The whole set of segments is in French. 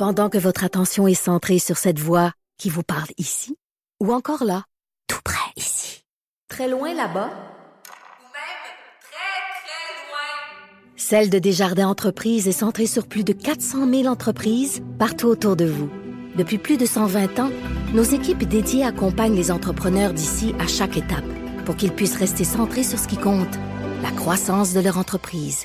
Pendant que votre attention est centrée sur cette voix qui vous parle ici, ou encore là, tout près ici, très loin là-bas, ou même très, très loin. Celle de Desjardins Entreprises est centrée sur plus de 400 000 entreprises partout autour de vous. Depuis plus de 120 ans, nos équipes dédiées accompagnent les entrepreneurs d'ici à chaque étape pour qu'ils puissent rester centrés sur ce qui compte, la croissance de leur entreprise.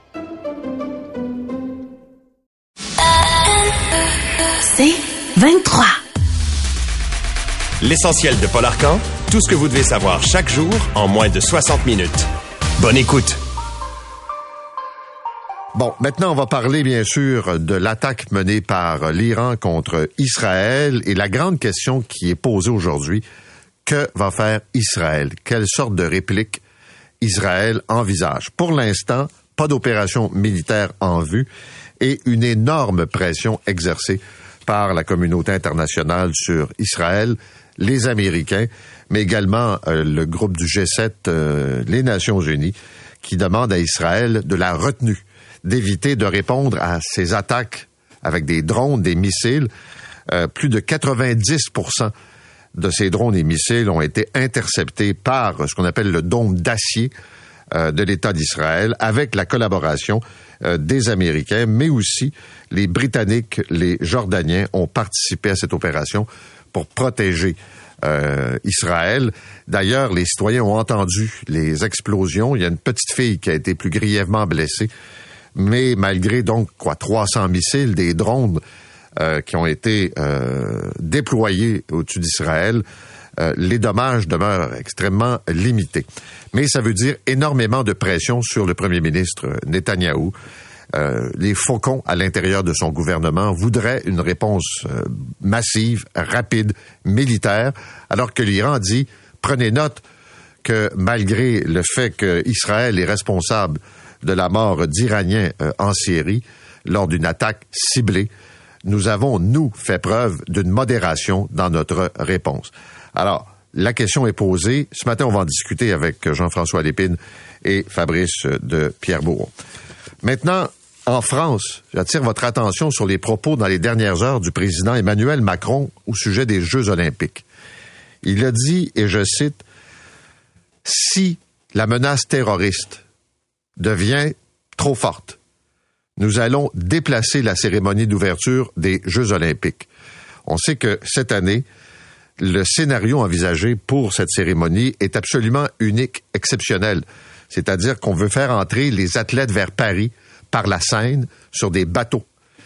C'est 23. L'essentiel de Paul Arcand, tout ce que vous devez savoir chaque jour en moins de 60 minutes. Bonne écoute. Bon, maintenant, on va parler, bien sûr, de l'attaque menée par l'Iran contre Israël et la grande question qui est posée aujourd'hui, que va faire Israël? Quelle sorte de réplique Israël envisage? Pour l'instant, pas d'opération militaire en vue et une énorme pression exercée par la communauté internationale sur Israël, les Américains, mais également le groupe du G7, les Nations Unies, qui demandent à Israël de la retenue, d'éviter de répondre à ces attaques avec des drones, des missiles. Plus de 90% de ces drones et missiles ont été interceptés par ce qu'on appelle le dôme d'acier de l'État d'Israël, avec la collaboration des Américains, mais aussi les Britanniques, les Jordaniens ont participé à cette opération pour protéger Israël. D'ailleurs, les citoyens ont entendu les explosions. Il y a une petite fille qui a été plus grièvement blessée, mais malgré donc 300 missiles, des drones qui ont été déployés au-dessus d'Israël, les dommages demeurent extrêmement limités. Mais ça veut dire énormément de pression sur le premier ministre Netanyahou. Les faucons à l'intérieur de son gouvernement voudraient une réponse massive, rapide, militaire, alors que l'Iran dit, prenez note que malgré le fait qu'Israël est responsable de la mort d'Iraniens en Syrie lors d'une attaque ciblée, nous avons, nous, fait preuve d'une modération dans notre réponse. Alors, la question est posée. Ce matin, on va en discuter avec Jean-François Lépine et Fabrice de Pierrebourg. Maintenant, en France, j'attire votre attention sur les propos dans les dernières heures du président Emmanuel Macron au sujet des Jeux olympiques. Il a dit, et je cite, « Si la menace terroriste devient trop forte, nous allons déplacer la cérémonie d'ouverture des Jeux olympiques. » On sait que cette année, le scénario envisagé pour cette cérémonie est absolument unique, exceptionnel. C'est-à-dire qu'on veut faire entrer les athlètes vers Paris par la Seine sur des bateaux.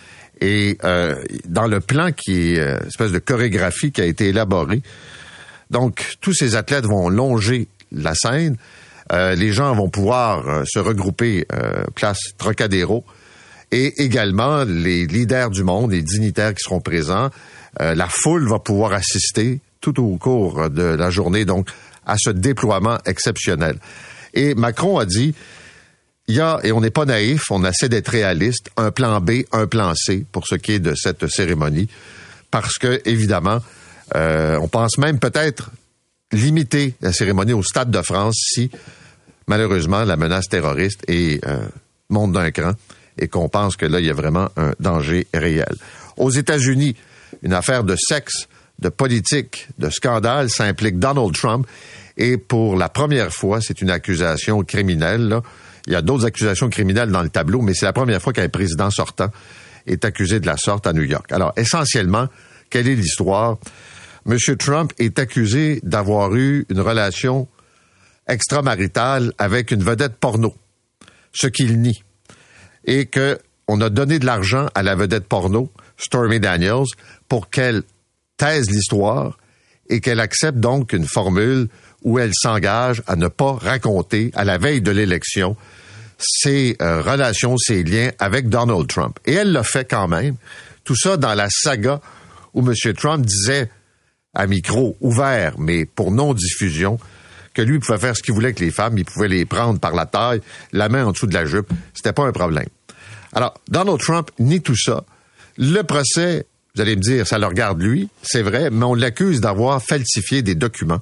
Et dans le plan qui est une espèce de chorégraphie qui a été élaborée, donc tous ces athlètes vont longer la Seine. Les gens vont pouvoir se regrouper place Trocadéro. Et également les leaders du monde, les dignitaires qui seront présents. La foule va pouvoir assister tout au cours de la journée, donc, à ce déploiement exceptionnel. Et Macron a dit, il y a, et on n'est pas naïf, on essaie d'être réaliste, un plan B, un plan C pour ce qui est de cette cérémonie, parce que, évidemment, on pense même peut-être limiter la cérémonie au Stade de France si, malheureusement, la menace terroriste monte d'un cran et qu'on pense que là, il y a vraiment un danger réel. Aux États-Unis, une affaire de sexe, de politique, de scandale, ça implique Donald Trump. Et pour la première fois, c'est une accusation criminelle. Là. Il y a d'autres accusations criminelles dans le tableau, mais c'est la première fois qu'un président sortant est accusé de la sorte à New York. Alors, essentiellement, quelle est l'histoire? M. Trump est accusé d'avoir eu une relation extramaritale avec une vedette porno, ce qu'il nie. Et qu'on a donné de l'argent à la vedette porno, Stormy Daniels, pour qu'elle taise l'histoire et qu'elle accepte donc une formule où elle s'engage à ne pas raconter, à la veille de l'élection, ses relations, ses liens avec Donald Trump. Et elle l'a fait quand même. Tout ça dans la saga où M. Trump disait à micro ouvert, mais pour non-diffusion, que lui pouvait faire ce qu'il voulait avec les femmes, il pouvait les prendre par la taille, la main en dessous de la jupe. C'était pas un problème. Alors, Donald Trump nie tout ça. Le procès, vous allez me dire, ça le regarde lui, c'est vrai, mais on l'accuse d'avoir falsifié des documents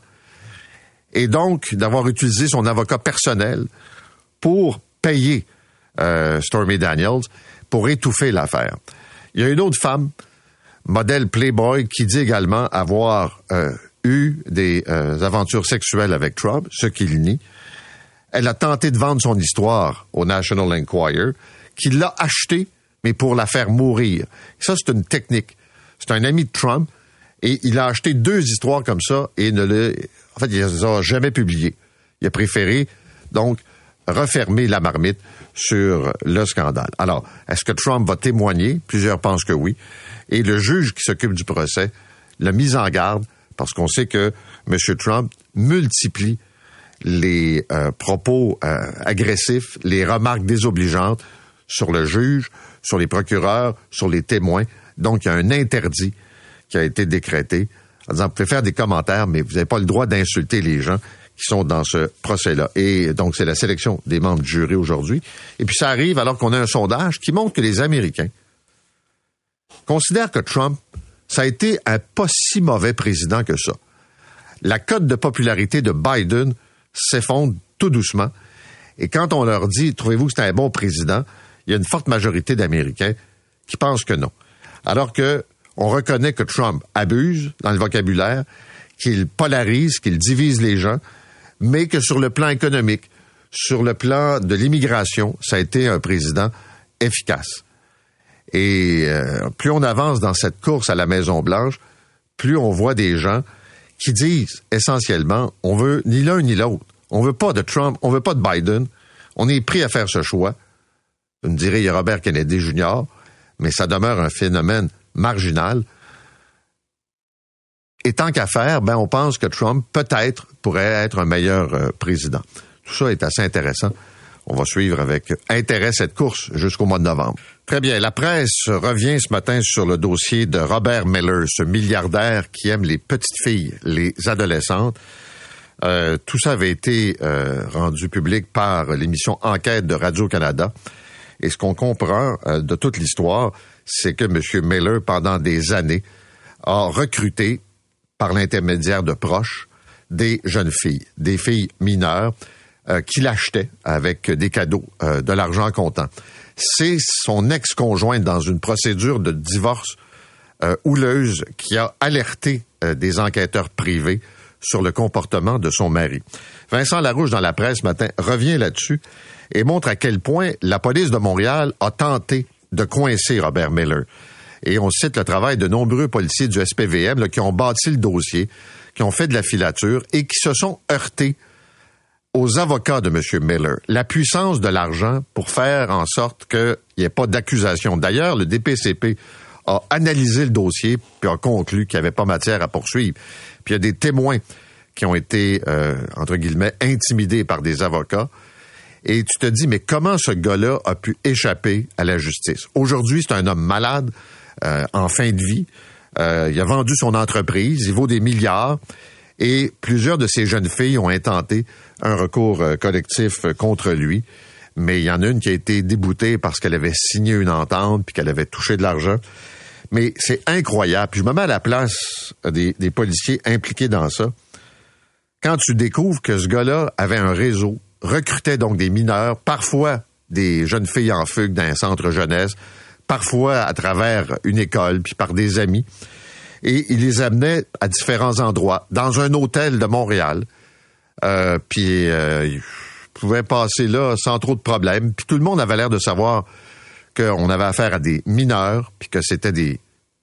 et donc d'avoir utilisé son avocat personnel pour payer Stormy Daniels pour étouffer l'affaire. Il y a une autre femme, modèle Playboy, qui dit également avoir eu des aventures sexuelles avec Trump, ce qu'il nie. Elle a tenté de vendre son histoire au National Enquirer, qui l'a acheté, mais pour la faire mourir. Ça, c'est une technique. C'est un ami de Trump, et il a acheté 2 histoires comme ça, et il les a jamais publiées. Il a préféré, donc, refermer la marmite sur le scandale. Alors, est-ce que Trump va témoigner? Plusieurs pensent que oui. Et le juge qui s'occupe du procès l'a mis en garde, parce qu'on sait que M. Trump multiplie les propos agressifs, les remarques désobligeantes sur le juge, sur les procureurs, sur les témoins. Donc, il y a un interdit qui a été décrété en disant, vous pouvez faire des commentaires, mais vous n'avez pas le droit d'insulter les gens qui sont dans ce procès-là. Et donc, c'est la sélection des membres du jury aujourd'hui. Et puis, ça arrive alors qu'on a un sondage qui montre que les Américains considèrent que Trump, ça a été un pas si mauvais président que ça. La cote de popularité de Biden s'effondre tout doucement. Et quand on leur dit, trouvez-vous que c'est un bon président, il y a une forte majorité d'Américains qui pensent que non. Alors que on reconnaît que Trump abuse dans le vocabulaire, qu'il polarise, qu'il divise les gens, mais que sur le plan économique, sur le plan de l'immigration, ça a été un président efficace. Et plus on avance dans cette course à la Maison-Blanche, plus on voit des gens qui disent essentiellement, on veut ni l'un ni l'autre. On veut pas de Trump, on veut pas de Biden. On est prêt à faire ce choix. Vous me direz, il y a Robert Kennedy Jr., mais ça demeure un phénomène marginal. Et tant qu'à faire, on pense que Trump, peut-être, pourrait être un meilleur président. Tout ça est assez intéressant. On va suivre avec intérêt cette course jusqu'au mois de novembre. Très bien. La presse revient ce matin sur le dossier de Robert Mueller, ce milliardaire qui aime les petites filles, les adolescentes. Tout ça avait été rendu public par l'émission Enquête de Radio-Canada. Et ce qu'on comprend de toute l'histoire, c'est que M. Mueller, pendant des années, a recruté, par l'intermédiaire de proches, des jeunes filles, des filles mineures, qui l'achetaient avec des cadeaux, de l'argent comptant. C'est son ex-conjointe dans une procédure de divorce houleuse qui a alerté des enquêteurs privés sur le comportement de son mari. Vincent Larouche, dans la presse ce matin, revient là-dessus et montre à quel point la police de Montréal a tenté de coincer Robert Mueller. Et on cite le travail de nombreux policiers du SPVM là, qui ont bâti le dossier, qui ont fait de la filature et qui se sont heurtés aux avocats de M. Mueller. La puissance de l'argent pour faire en sorte qu'il n'y ait pas d'accusation. D'ailleurs, le DPCP a analysé le dossier puis a conclu qu'il n'y avait pas matière à poursuivre. Puis il y a des témoins qui ont été, entre guillemets, intimidés par des avocats. Et tu te dis, mais comment ce gars-là a pu échapper à la justice? Aujourd'hui, c'est un homme malade, en fin de vie. Il a vendu son entreprise, il vaut des milliards. Et plusieurs de ces jeunes filles ont intenté un recours collectif contre lui. Mais il y en a une qui a été déboutée parce qu'elle avait signé une entente puis qu'elle avait touché de l'argent. Mais c'est incroyable. Puis je me mets à la place des policiers impliqués dans ça. Quand tu découvres que ce gars-là avait un réseau, recrutait donc des mineurs, parfois des jeunes filles en fugue d'un centre jeunesse, parfois à travers une école, puis par des amis, et il les amenait à différents endroits, dans un hôtel de Montréal, puis ils pouvaient passer là sans trop de problèmes, puis tout le monde avait l'air de savoir qu'on avait affaire à des mineurs, puis que c'était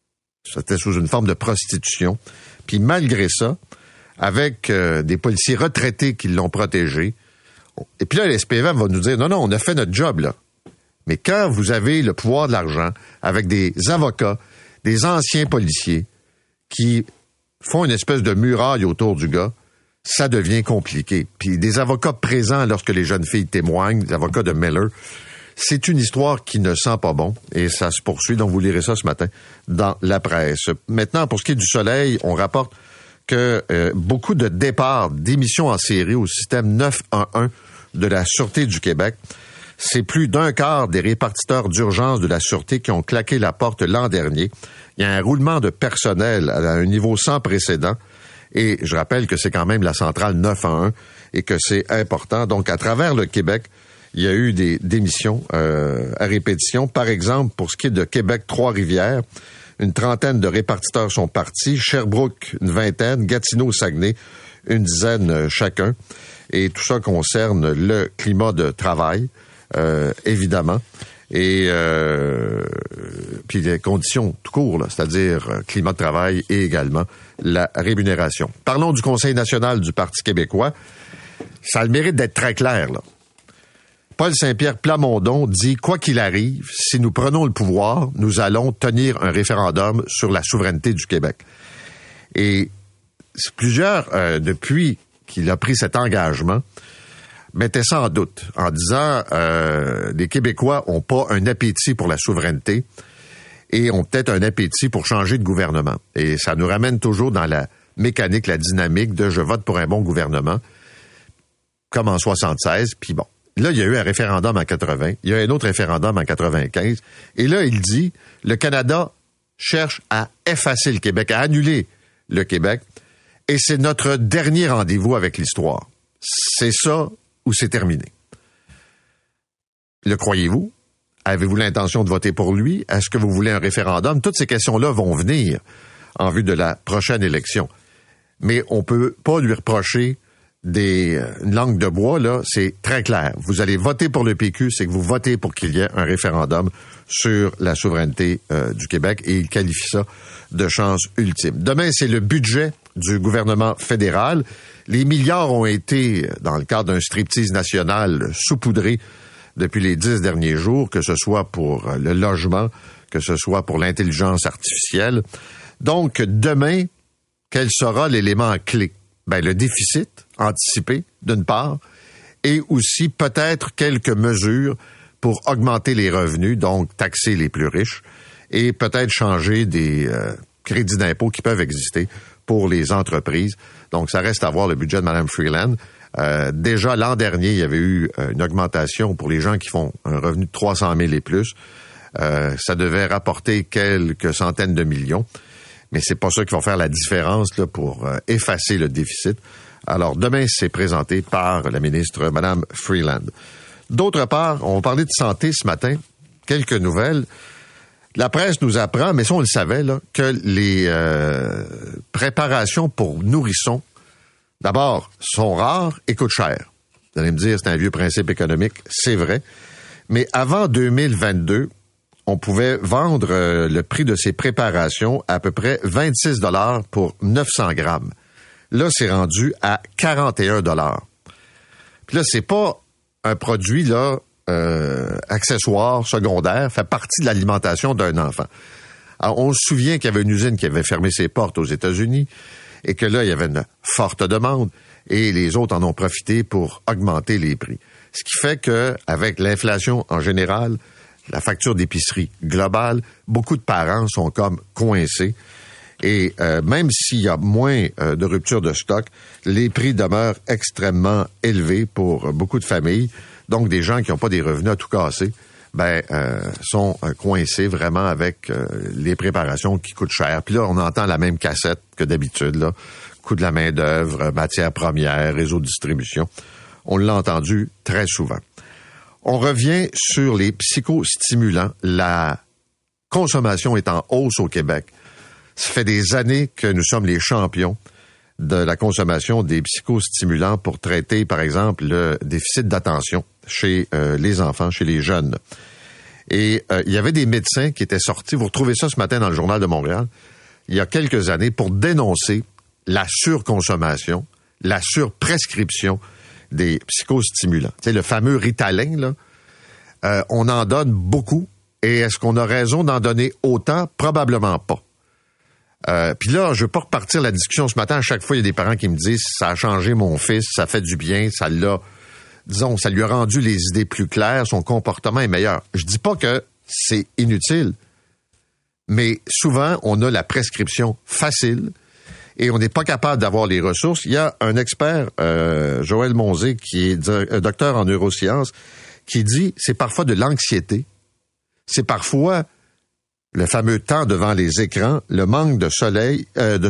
sous une forme de prostitution, puis malgré ça, avec des policiers retraités qui l'ont protégé. Et puis là, le SPVM va nous dire, non, on a fait notre job, là. Mais quand vous avez le pouvoir de l'argent, avec des avocats, des anciens policiers, qui font une espèce de muraille autour du gars, ça devient compliqué. Puis des avocats présents lorsque les jeunes filles témoignent, les avocats de Mueller, c'est une histoire qui ne sent pas bon, et ça se poursuit, donc vous lirez ça ce matin dans la presse. Maintenant, pour ce qui est du Soleil, on rapporte que beaucoup de départs d'émissions en série au système 911 de la Sûreté du Québec, c'est plus d'un quart des répartiteurs d'urgence de la Sûreté qui ont claqué la porte l'an dernier. Il y a un roulement de personnel à un niveau sans précédent, et je rappelle que c'est quand même la centrale 911 et que c'est important. Donc, à travers le Québec, il y a eu des démissions à répétition. Par exemple, pour ce qui est de Québec, Trois-Rivières, une trentaine de répartiteurs sont partis. Sherbrooke, une vingtaine. Gatineau, Saguenay, une dizaine chacun. Et tout ça concerne le climat de travail, évidemment. Et puis les conditions tout court, là, c'est-à-dire climat de travail et également la rémunération. Parlons du Conseil national du Parti québécois. Ça a le mérite d'être très clair, là. Paul Saint-Pierre Plamondon dit « Quoi qu'il arrive, si nous prenons le pouvoir, nous allons tenir un référendum sur la souveraineté du Québec. » Et plusieurs, depuis qu'il a pris cet engagement, mettaient ça en doute, en disant les Québécois ont pas un appétit pour la souveraineté et ont peut-être un appétit pour changer de gouvernement. Et ça nous ramène toujours dans la mécanique, la dynamique de « je vote pour un bon gouvernement », comme en 76, puis bon. Là, il y a eu un référendum en 80, il y a eu un autre référendum en 95, et là, il dit, le Canada cherche à effacer le Québec, à annuler le Québec, et c'est notre dernier rendez-vous avec l'histoire. C'est ça ou c'est terminé. Le croyez-vous? Avez-vous l'intention de voter pour lui? Est-ce que vous voulez un référendum? Toutes ces questions-là vont venir en vue de la prochaine élection. Mais on peut pas lui reprocher une langue de bois, là, c'est très clair. Vous allez voter pour le PQ, c'est que vous votez pour qu'il y ait un référendum sur la souveraineté du Québec et il qualifie ça de chance ultime. Demain, c'est le budget du gouvernement fédéral. Les milliards ont été, dans le cadre d'un striptease national, saupoudrés depuis les 10 derniers jours, que ce soit pour le logement, que ce soit pour l'intelligence artificielle. Donc, demain, quel sera l'élément clé? Ben, le déficit anticipé, d'une part, et aussi peut-être quelques mesures pour augmenter les revenus, donc taxer les plus riches, et peut-être changer des crédits d'impôt qui peuvent exister pour les entreprises. Donc, ça reste à voir le budget de Mme Freeland. Déjà, l'an dernier, il y avait eu une augmentation pour les gens qui font un revenu de 300 000 et plus. Ça devait rapporter quelques centaines de millions. Mais c'est pas ça qui va faire la différence là, pour effacer le déficit. Alors, demain, c'est présenté par la ministre, Mme Freeland. D'autre part, on va parler de santé ce matin. Quelques nouvelles. La presse nous apprend, mais ça, on le savait, là, que les préparations pour nourrissons, d'abord, sont rares et coûtent cher. Vous allez me dire, c'est un vieux principe économique. C'est vrai. Mais avant 2022, on pouvait vendre le prix de ces préparations à peu près 26 $ pour 900 grammes. Là, c'est rendu à 41 $. Puis là, c'est pas un produit là accessoire, secondaire, fait partie de l'alimentation d'un enfant. Alors, on se souvient qu'il y avait une usine qui avait fermé ses portes aux États-Unis et que là, il y avait une forte demande et les autres en ont profité pour augmenter les prix. Ce qui fait que, avec l'inflation en général, la facture d'épicerie globale, beaucoup de parents sont comme coincés. Et même s'il y a moins de rupture de stock, les prix demeurent extrêmement élevés pour beaucoup de familles. Donc, des gens qui n'ont pas des revenus à tout casser, sont coincés vraiment avec les préparations qui coûtent cher. Puis là, on entend la même cassette que d'habitude, là. Coût de la main-d'œuvre, matières premières, réseau de distribution. On l'a entendu très souvent. On revient sur les psychostimulants. La consommation est en hausse au Québec. Ça fait des années que nous sommes les champions de la consommation des psychostimulants pour traiter, par exemple, le déficit d'attention chez les enfants, chez les jeunes. Et il y avait des médecins qui étaient sortis, vous retrouvez ça ce matin dans le Journal de Montréal, il y a quelques années, pour dénoncer la surconsommation, la surprescription des psychostimulants. Tu sais, le fameux Ritalin, là, on en donne beaucoup. Et est-ce qu'on a raison d'en donner autant? Probablement pas. Puis là, je veux pas repartir la discussion ce matin. À chaque fois, il y a des parents qui me disent « ça a changé mon fils, ça fait du bien, ça lui a rendu les idées plus claires, son comportement est meilleur. » Je dis pas que c'est inutile, mais souvent, on a la prescription facile et on n'est pas capable d'avoir les ressources. Il y a un expert, Joël Monzé, qui est docteur en neurosciences, qui dit c'est parfois de l'anxiété, c'est parfois le fameux temps devant les écrans, le manque de sommeil,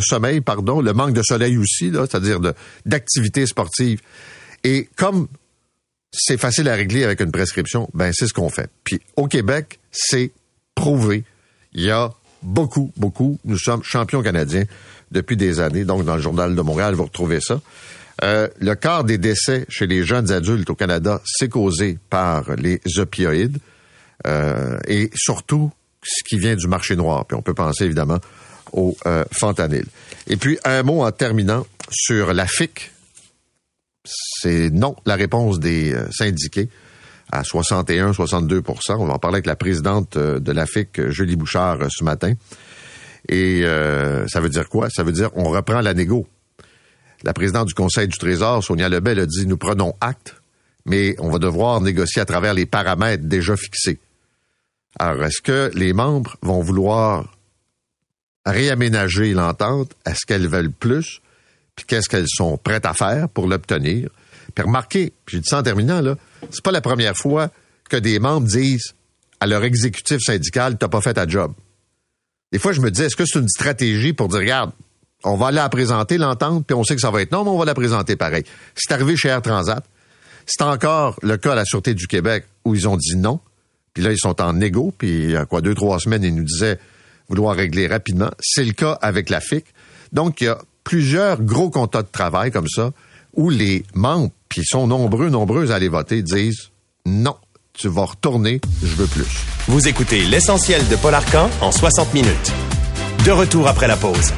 le manque de soleil aussi, là, c'est-à-dire d'activité sportive. Et comme c'est facile à régler avec une prescription, ben c'est ce qu'on fait. Puis au Québec, c'est prouvé. Il y a beaucoup, nous sommes champions canadiens depuis des années. Donc, dans le Journal de Montréal, vous retrouvez ça. Le quart des décès chez les jeunes adultes au Canada, c'est causé par les opioïdes et surtout ce qui vient du marché noir. Puis on peut penser évidemment au fentanyl. Et puis, un mot en terminant sur la FIC. C'est non, la réponse des syndiqués à 61-62%. On va en parler avec la présidente de la FIC, Julie Bouchard, ce matin. Et ça veut dire quoi? Ça veut dire on reprend la négo. La présidente du Conseil du Trésor, Sonia Lebel, a dit « Nous prenons acte, mais on va devoir négocier à travers les paramètres déjà fixés. » Alors, est-ce que les membres vont vouloir réaménager l'entente? Est-ce qu'elles veulent plus? Puis qu'est-ce qu'elles sont prêtes à faire pour l'obtenir? Puis remarquez, puis j'ai dit ça en terminant, là, c'est pas la première fois que des membres disent à leur exécutif syndical « T'as pas fait ta job ». Des fois, je me dis, est-ce que c'est une stratégie pour dire « Regarde, on va la présenter, l'entente, puis on sait que ça va être non, mais on va la présenter pareil. » C'est arrivé chez Air Transat. C'est encore le cas à la Sûreté du Québec où ils ont dit non. Puis là, ils sont en négo, puis il y a 2-3 semaines, ils nous disaient vouloir régler rapidement. C'est le cas avec la FIC. Donc, il y a plusieurs gros contrats de travail comme ça où les membres, puis ils sont nombreux à aller voter, disent non, tu vas retourner, je veux plus. Vous écoutez l'essentiel de Paul Arcand en 60 minutes. De retour après la pause.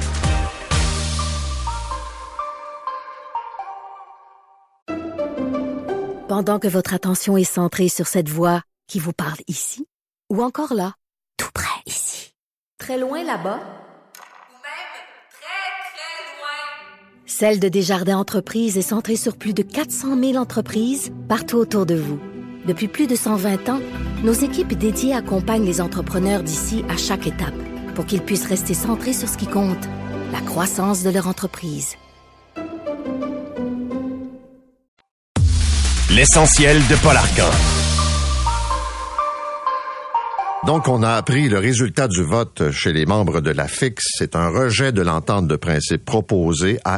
Pendant que votre attention est centrée sur cette voix qui vous parle ici, ou encore là, tout près ici, très loin là-bas, Ou même très, très loin. Celle de Desjardins Entreprises est centrée sur plus de 400 000 entreprises partout autour de vous. Depuis plus de 120 ans, nos équipes dédiées accompagnent les entrepreneurs d'ici à chaque étape pour qu'ils puissent rester centrés sur ce qui compte, la croissance de leur entreprise. L'essentiel de Paul Arcand. Donc, on a appris le résultat du vote chez les membres de la FIC. C'est un rejet de l'entente de principe proposée à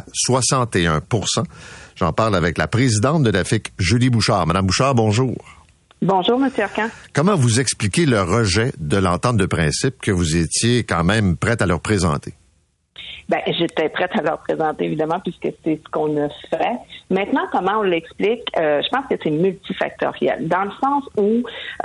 61%. J'en parle avec la présidente de la FIC, Julie Bouchard. Madame Bouchard, bonjour. Bonjour, M. Arcand. Comment vous expliquez le rejet de l'entente de principe que vous étiez quand même prête à leur présenter? Ben, j'étais prête à leur présenter, évidemment, puisque c'est ce qu'on a fait. Maintenant, comment on l'explique? Je pense que c'est multifactoriel, dans le sens où,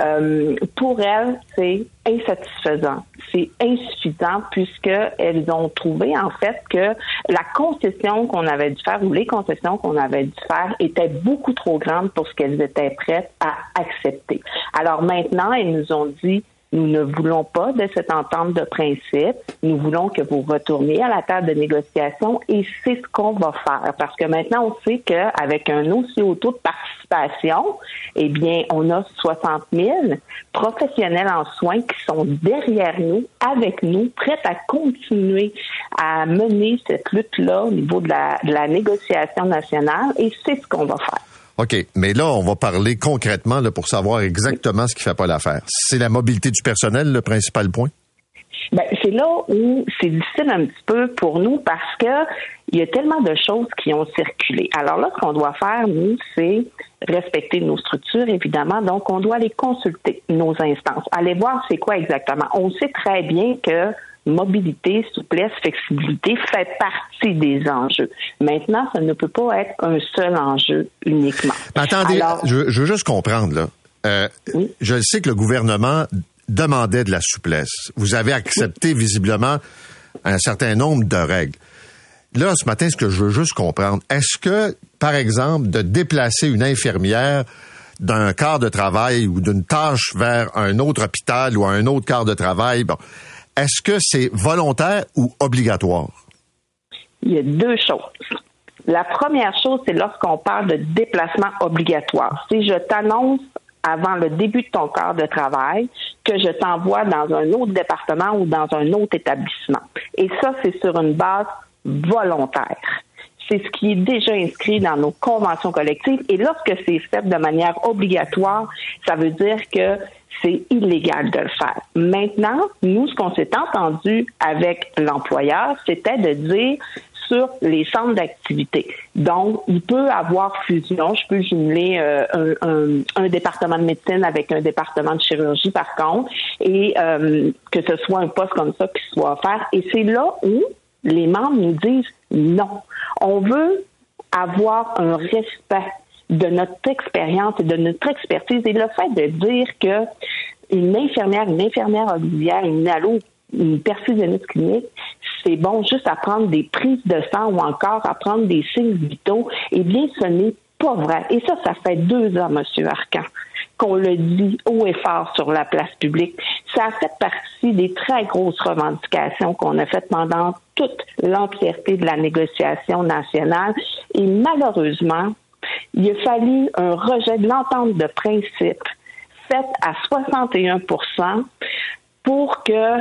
pour elles, c'est insatisfaisant. C'est insuffisant, puisqu'elles ont trouvé, en fait, que la concession qu'on avait dû faire, ou les concessions qu'on avait dû faire, étaient beaucoup trop grandes pour ce qu'elles étaient prêtes à accepter. Alors maintenant, elles nous ont dit, nous ne voulons pas de cette entente de principe. Nous voulons que vous retourniez à la table de négociation et c'est ce qu'on va faire. Parce que maintenant, on sait qu'avec un aussi haut taux de participation, eh bien, on a 60 000 professionnels en soins qui sont derrière nous, avec nous, prêts à continuer à mener cette lutte-là au niveau de la négociation nationale et c'est ce qu'on va faire. OK, mais là, on va parler concrètement là, pour savoir exactement ce qui fait pas l'affaire. C'est la mobilité du personnel, le principal point? Ben, c'est là où c'est difficile un petit peu pour nous parce que il y a tellement de choses qui ont circulé. Alors là, ce qu'on doit faire, nous, c'est respecter nos structures, évidemment. Donc, on doit aller consulter nos instances, aller voir c'est quoi exactement. On sait très bien que mobilité, souplesse, flexibilité fait partie des enjeux. Maintenant, ça ne peut pas être un seul enjeu uniquement. Attendez, je veux juste comprendre, là. Oui? Je sais que le gouvernement demandait de la souplesse. Vous avez accepté visiblement un certain nombre de règles. Là, ce matin, ce que je veux juste comprendre, est-ce que, par exemple, de déplacer une infirmière d'un quart de travail ou d'une tâche vers un autre hôpital ou un autre quart de travail, bon, est-ce que c'est volontaire ou obligatoire? Il y a deux choses. La première chose, c'est lorsqu'on parle de déplacement obligatoire. Si je t'annonce avant le début de ton quart de travail que je t'envoie dans un autre département ou dans un autre établissement. Et ça, c'est sur une base volontaire. C'est ce qui est déjà inscrit dans nos conventions collectives. Et lorsque c'est fait de manière obligatoire, ça veut dire que c'est illégal de le faire. Maintenant, nous, ce qu'on s'est entendu avec l'employeur, c'était de dire sur les centres d'activité. Donc, il peut avoir fusion. Je peux jumeler un département de médecine avec un département de chirurgie, par contre, et que ce soit un poste comme ça qui soit offert. Et c'est là où les membres nous disent non. On veut avoir un respect de notre expérience et de notre expertise. Et le fait de dire que une infirmière auxiliaire, une perfusionniste clinique, c'est bon juste à prendre des prises de sang ou encore à prendre des signes vitaux, eh bien, ce n'est pas vrai. Et ça fait 2 ans, M. Arcan, qu'on le dit haut et fort sur la place publique. Ça a fait partie des très grosses revendications qu'on a faites pendant toute l'entièreté de la négociation nationale. Et malheureusement, il a fallu un rejet de l'entente de principe faite à 61% pour que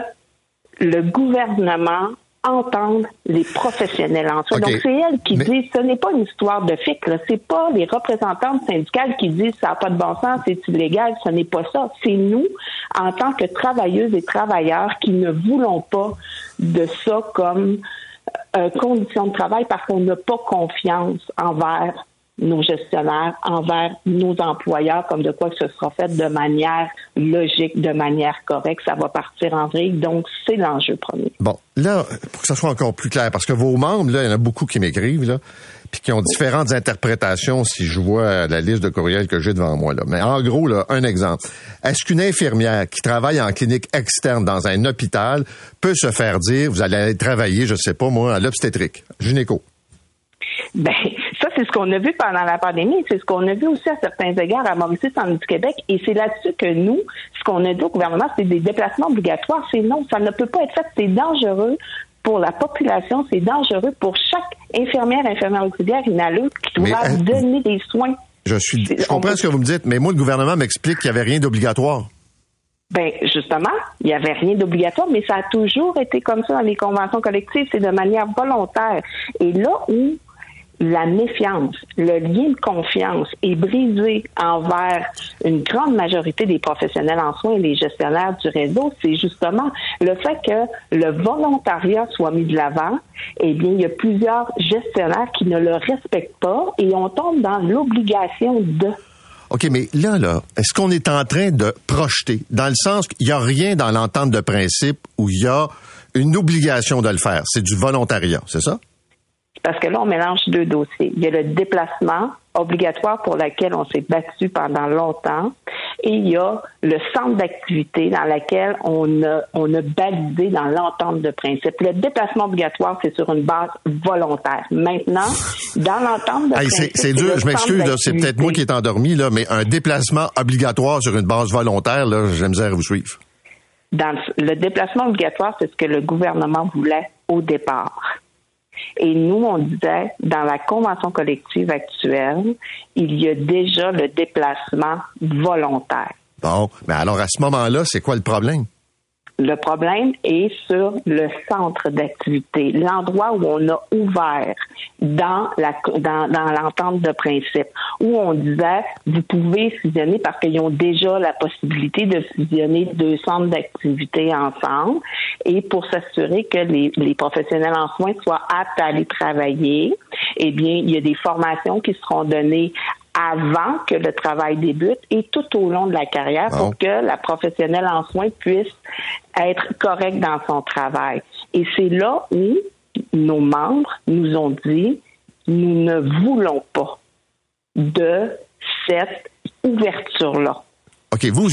le gouvernement entende les professionnels en soi. Okay. Donc, c'est elle qui dit, ce n'est pas une histoire de FIC, là. C'est pas les représentantes syndicales qui disent ça n'a pas de bon sens, c'est illégal, ce n'est pas ça. C'est nous, en tant que travailleuses et travailleurs, qui ne voulons pas de ça comme condition de travail parce qu'on n'a pas confiance envers nos gestionnaires, envers nos employeurs, comme de quoi que ce sera fait de manière logique, de manière correcte. Ça va partir en vrille. Donc, c'est l'enjeu premier. Bon, là, pour que ça soit encore plus clair, parce que vos membres, là, il y en a beaucoup qui m'écrivent, là, puis qui ont différentes interprétations si je vois la liste de courriels que j'ai devant moi, là. Mais en gros, là, un exemple. Est-ce qu'une infirmière qui travaille en clinique externe dans un hôpital peut se faire dire, vous allez aller travailler, je sais pas moi, à l'obstétrique, gynéco? Ben, ça, c'est ce qu'on a vu pendant la pandémie. C'est ce qu'on a vu aussi à certains égards à Mauricie, Centre du Québec. Et c'est là-dessus que nous, ce qu'on a dit au gouvernement, c'est des déplacements obligatoires. C'est non, ça ne peut pas être fait. C'est dangereux pour la population. C'est dangereux pour chaque infirmière auxiliaire, inhaleuse qui doit donner des soins. Je comprends ce que vous me dites, mais moi, le gouvernement m'explique qu'il n'y avait rien d'obligatoire. Ben, justement, il n'y avait rien d'obligatoire, mais ça a toujours été comme ça dans les conventions collectives. C'est de manière volontaire. Et là où la méfiance, le lien de confiance est brisé envers une grande majorité des professionnels en soins et les gestionnaires du réseau, c'est justement le fait que le volontariat soit mis de l'avant. Eh bien, il y a plusieurs gestionnaires qui ne le respectent pas et on tombe dans l'obligation de... OK, mais là, est-ce qu'on est en train de projeter, dans le sens qu'il n'y a rien dans l'entente de principe où il y a une obligation de le faire? C'est du volontariat, c'est ça? Parce que là, on mélange 2 dossiers. Il y a le déplacement obligatoire pour lequel on s'est battu pendant longtemps et il y a le centre d'activité dans lequel on a balisé dans l'entente de principe. Le déplacement obligatoire, c'est sur une base volontaire. Maintenant, dans l'entente de principe... C'est dur, je m'excuse, là, c'est peut-être moi qui est endormi, là, mais un déplacement obligatoire sur une base volontaire, là, j'ai la misère à vous suivre. Dans le déplacement obligatoire, c'est ce que le gouvernement voulait au départ. Et nous, on disait, dans la convention collective actuelle, il y a déjà le déplacement volontaire. Bon, mais alors à ce moment-là, c'est quoi le problème? Le problème est sur le centre d'activité, l'endroit où on a ouvert dans l'entente de principe, où on disait, vous pouvez fusionner parce qu'ils ont déjà la possibilité de fusionner 2 centres d'activité ensemble et pour s'assurer que les professionnels en soins soient aptes à aller travailler, eh bien, il y a des formations qui seront données avant que le travail débute et tout au long de la carrière pour que la professionnelle en soins puisse être correcte dans son travail. Et c'est là où nos membres nous ont dit, nous ne voulons pas de cette ouverture-là. OK, vous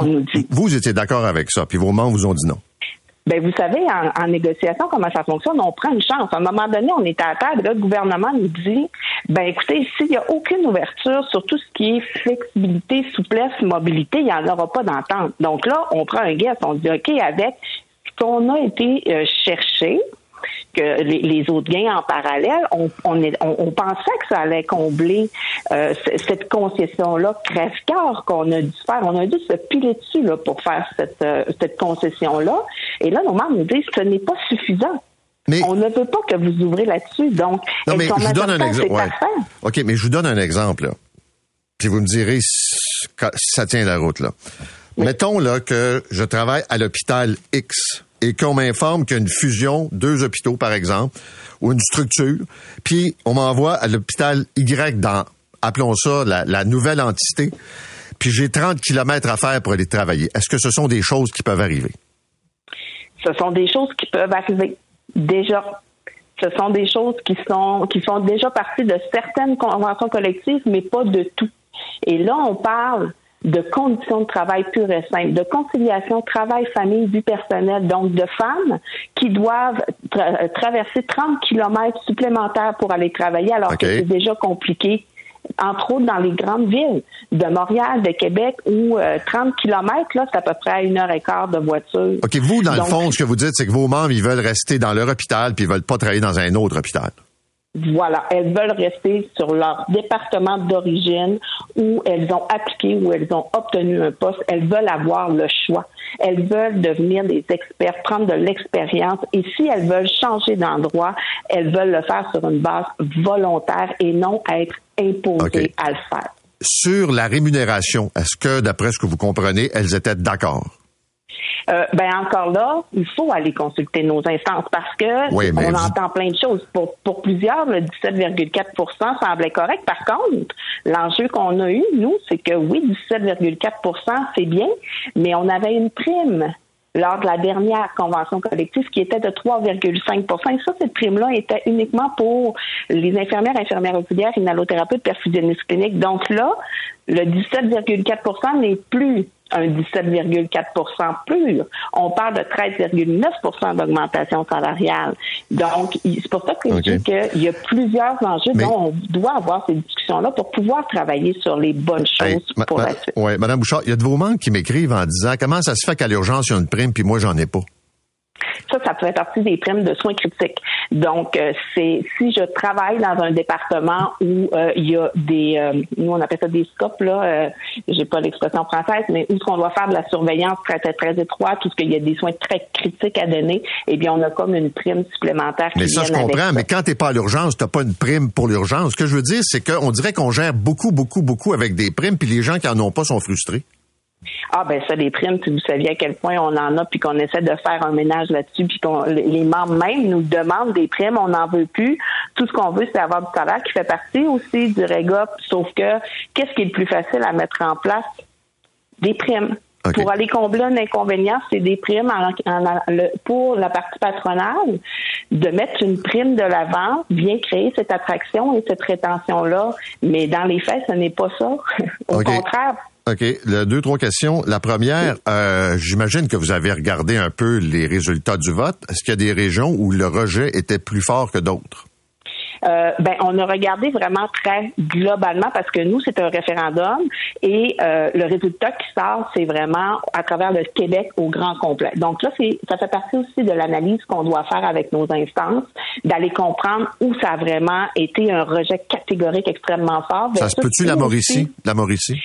étiez d'accord avec ça, puis vos membres vous ont dit non. Ben, vous savez, en négociation, comment ça fonctionne? On prend une chance. À un moment donné, on est à la table, là, le gouvernement nous dit, ben, écoutez, s'il n'y a aucune ouverture sur tout ce qui est flexibilité, souplesse, mobilité, il n'y en aura pas d'entente. Donc là, on prend un guess, on dit, OK, avec ce qu'on a été chercher, que les autres gains en parallèle, on pensait que ça allait combler cette concession-là crève-cœur qu'on a dû faire. On a dû se piler dessus là, pour faire cette concession-là. Et là, nos membres nous disent que ce n'est pas suffisant. Mais on ne veut pas que vous ouvrez là-dessus. Donc, non, mais je vous donne un exemple. Ouais. OK, mais je vous donne un exemple. Là. Puis vous me direz si ça tient la route. Là. Oui. Mettons là que je travaille à l'hôpital X et qu'on m'informe qu'il y a une fusion, 2 hôpitaux par exemple, ou une structure, puis on m'envoie à l'hôpital Y dans, appelons ça, la nouvelle entité, puis j'ai 30 kilomètres à faire pour aller travailler. Est-ce que ce sont des choses qui peuvent arriver? Ce sont des choses qui peuvent arriver. Déjà. Ce sont des choses qui font déjà partie de certaines conventions collectives, mais pas de tout. Et là, on parle de conditions de travail pures et simples, de conciliation travail-famille, vie personnelle, donc de femmes qui doivent traverser 30 kilomètres supplémentaires pour aller travailler, alors que c'est déjà compliqué, entre autres dans les grandes villes de Montréal, de Québec, où 30 kilomètres, là, c'est à peu près 1h15 de voiture. OK, vous, dans le fond, ce que vous dites, c'est que vos membres, ils veulent rester dans leur hôpital, puis ils veulent pas travailler dans un autre hôpital. Voilà, elles veulent rester sur leur département d'origine où elles ont appliqué, où elles ont obtenu un poste. Elles veulent avoir le choix. Elles veulent devenir des experts, prendre de l'expérience. Et si elles veulent changer d'endroit, elles veulent le faire sur une base volontaire et non être imposées à le faire. Sur la rémunération, est-ce que, d'après ce que vous comprenez, elles étaient d'accord? Encore là, il faut aller consulter nos instances parce que on entend plein de choses. Pour plusieurs, le 17,4% semblait correct. Par contre, l'enjeu qu'on a eu, nous, c'est que oui, 17,4%, c'est bien, mais on avait une prime lors de la dernière convention collective qui était de 3,5%. Et ça, cette prime-là était uniquement pour les infirmières auxiliaires, inhalothérapeutes, perfusionnistes cliniques. Donc là, le 17,4% n'est plus un 17,4% pur. On parle de 13,9% d'augmentation salariale. Donc, c'est pour ça que je dis qu'il y a plusieurs enjeux dont on doit avoir ces discussions-là pour pouvoir travailler sur les bonnes choses pour la suite. Oui, Mme Bouchard, il y a de vos membres qui m'écrivent en disant comment ça se fait qu'à l'urgence, il y a une prime, puis moi, j'en ai pas. Ça fait partie des primes de soins critiques. Donc, si je travaille dans un département où il y a des, nous on appelle ça des scopes, là, j'ai pas l'expression française, mais où on doit faire de la surveillance très, très, très étroite, tout ce qu'il y a des soins très critiques à donner, eh bien, on a comme une prime supplémentaire qui Mais ça, je comprends, mais quand t'es pas à l'urgence, t'as pas une prime pour l'urgence. Ce que je veux dire, c'est qu'on dirait qu'on gère beaucoup avec des primes, puis les gens qui en ont pas sont frustrés. Ah ben ça, les primes, si vous saviez à quel point on en a, puis qu'on essaie de faire un ménage là-dessus, puis les membres même nous demandent des primes, on n'en veut plus. Tout ce qu'on veut, c'est avoir du salaire qui fait partie aussi du REGOP, sauf que qu'est-ce qui est le plus facile à mettre en place? Des primes. Okay. Pour aller combler un inconvénient, c'est des primes pour la partie patronale, de mettre une prime de l'avant, bien créer cette attraction et cette rétention-là. Mais dans les faits, ce n'est pas ça. Au contraire. OK. 2-3 questions. La première, j'imagine que vous avez regardé un peu les résultats du vote. Est-ce qu'il y a des régions où le rejet était plus fort que d'autres? On a regardé vraiment très globalement parce que nous, c'est un référendum et le résultat qui sort, c'est vraiment à travers le Québec au grand complet. Donc là, ça fait partie aussi de l'analyse qu'on doit faire avec nos instances, d'aller comprendre où ça a vraiment été un rejet catégorique extrêmement fort. Ça se peut-tu la Mauricie? La Mauricie?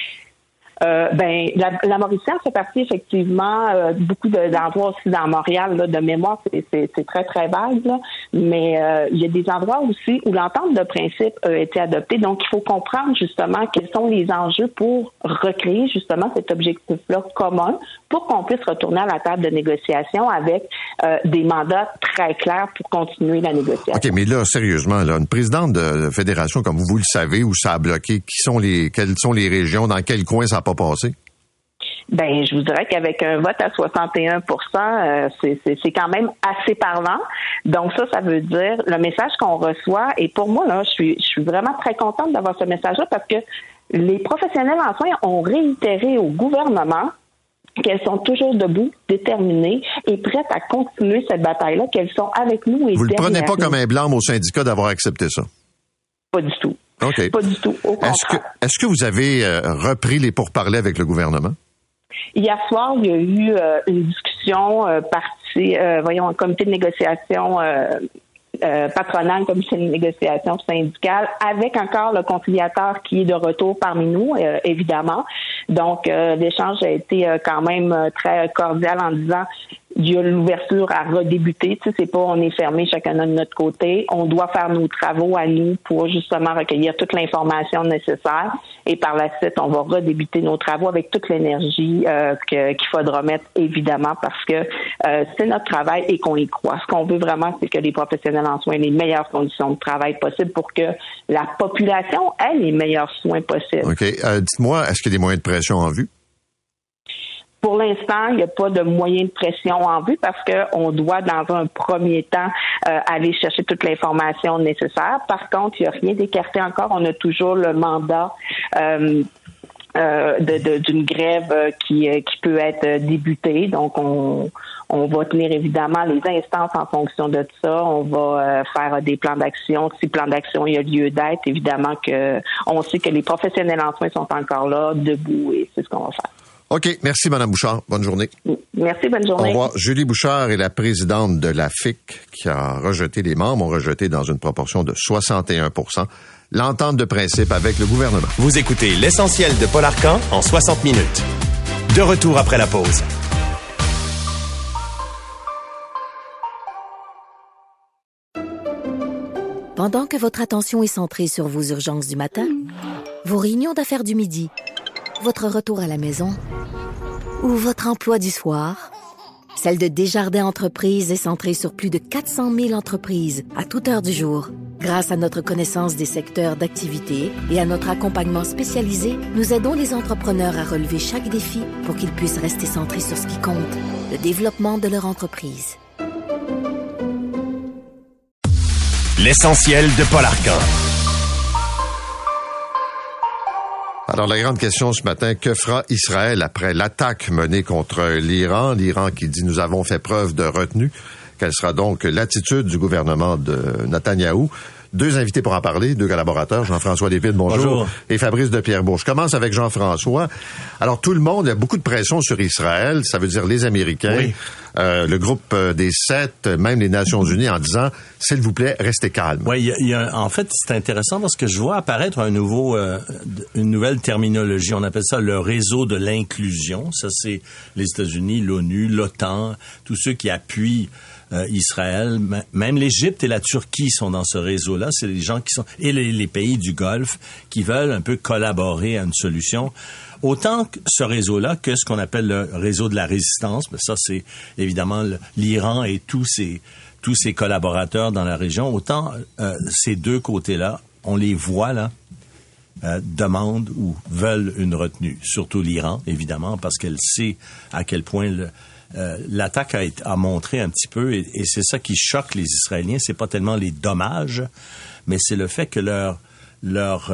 La Mauricie en fait partie effectivement beaucoup d'endroits aussi dans Montréal là, de mémoire c'est très très vague là, mais il y a des endroits aussi où l'entente de principe a été adoptée, donc il faut comprendre justement quels sont les enjeux pour recréer justement cet objectif-là commun pour qu'on puisse retourner à la table de négociation avec des mandats très clairs pour continuer la négociation. OK, mais là sérieusement là, une présidente de fédération comme vous le savez où ça a bloqué, quelles sont les régions, dans quel coin ça n'a pas passé? Je vous dirais qu'avec un vote à 61%, c'est quand même assez parlant. Donc ça veut dire le message qu'on reçoit. Et pour moi, là, je suis vraiment très contente d'avoir ce message-là parce que les professionnels en soins ont réitéré au gouvernement qu'elles sont toujours debout, déterminées et prêtes à continuer cette bataille-là, qu'elles sont avec nous et vous ne prenez pas nous. comme un blâme au syndicat d'avoir accepté ça? Pas du tout. OK. Pas du tout. Au contraire. Est-ce que vous avez repris les pourparlers avec le gouvernement? Hier soir, il y a eu une discussion un comité de négociation patronale, comité de négociation syndicale, avec encore le conciliateur qui est de retour parmi nous, évidemment. Donc, l'échange a été quand même très cordial en disant il y a l'ouverture à redébuter. Tu sais, c'est pas on est fermé chacun de notre côté. On doit faire nos travaux à nous pour justement recueillir toute l'information nécessaire. Et par la suite, on va redébuter nos travaux avec toute l'énergie qu'il faudra mettre, évidemment, parce que c'est notre travail et qu'on y croit. Ce qu'on veut vraiment, c'est que les professionnels en soins aient les meilleures conditions de travail possibles pour que la population ait les meilleurs soins possibles. OK. Dites-moi, est-ce qu'il y a des moyens de pression en vue? Pour l'instant, il n'y a pas de moyen de pression en vue parce qu'on doit, dans un premier temps, aller chercher toute l'information nécessaire. Par contre, il n'y a rien d'écarté encore. On a toujours le mandat d'une grève qui peut être débutée. Donc, on va tenir évidemment les instances en fonction de ça. On va faire des plans d'action. Si plan d'action il y a lieu d'être, évidemment que on sait que les professionnels en soins sont encore là, debout, et c'est ce qu'on va faire. OK. Merci, Mme Bouchard. Bonne journée. Merci, bonne journée. Au revoir. Julie Bouchard est la présidente de la FIC qui a rejeté, les membres ont rejeté dans une proportion de 61% l'entente de principe avec le gouvernement. Vous écoutez l'essentiel de Paul Arcand en 60 minutes. De retour après la pause. Pendant que votre attention est centrée sur vos urgences du matin, vos réunions d'affaires du midi, votre retour à la maison ou votre emploi du soir, celle de Desjardins Entreprises est centrée sur plus de 400 000 entreprises à toute heure du jour. Grâce à notre connaissance des secteurs d'activité et à notre accompagnement spécialisé, nous aidons les entrepreneurs à relever chaque défi pour qu'ils puissent rester centrés sur ce qui compte, le développement de leur entreprise. L'essentiel de Paul Arcand. Alors, la grande question ce matin, que fera Israël après l'attaque menée contre l'Iran? L'Iran qui dit « nous avons fait preuve de retenue ». Quelle sera donc l'attitude du gouvernement de Netanyahou? Deux invités pour en parler, deux collaborateurs, Jean-François Lévide, bonjour, et Fabrice de Pierrebourg. Je commence avec Jean-François. Alors, tout le monde, il y a beaucoup de pression sur Israël, ça veut dire les Américains, oui. Le groupe des 7, même les Nations Unies, en disant, s'il vous plaît, restez calme. Oui, en fait, c'est intéressant parce que je vois apparaître une nouvelle terminologie. On appelle ça le réseau de l'inclusion. Ça, c'est les États-Unis, l'ONU, l'OTAN, tous ceux qui appuient Israël, même l'Égypte et la Turquie sont dans ce réseau-là. C'est les gens qui sont et les pays du Golfe qui veulent un peu collaborer à une solution. Autant que ce réseau-là que ce qu'on appelle le réseau de la résistance, mais ça c'est évidemment l'Iran et tous ses collaborateurs dans la région. Autant ces deux côtés-là, on les voit là. Demandent ou veulent une retenue, surtout l'Iran évidemment parce qu'elle sait à quel point l'attaque a montré un petit peu, et c'est ça qui choque les Israéliens, c'est pas tellement les dommages, mais c'est le fait que leur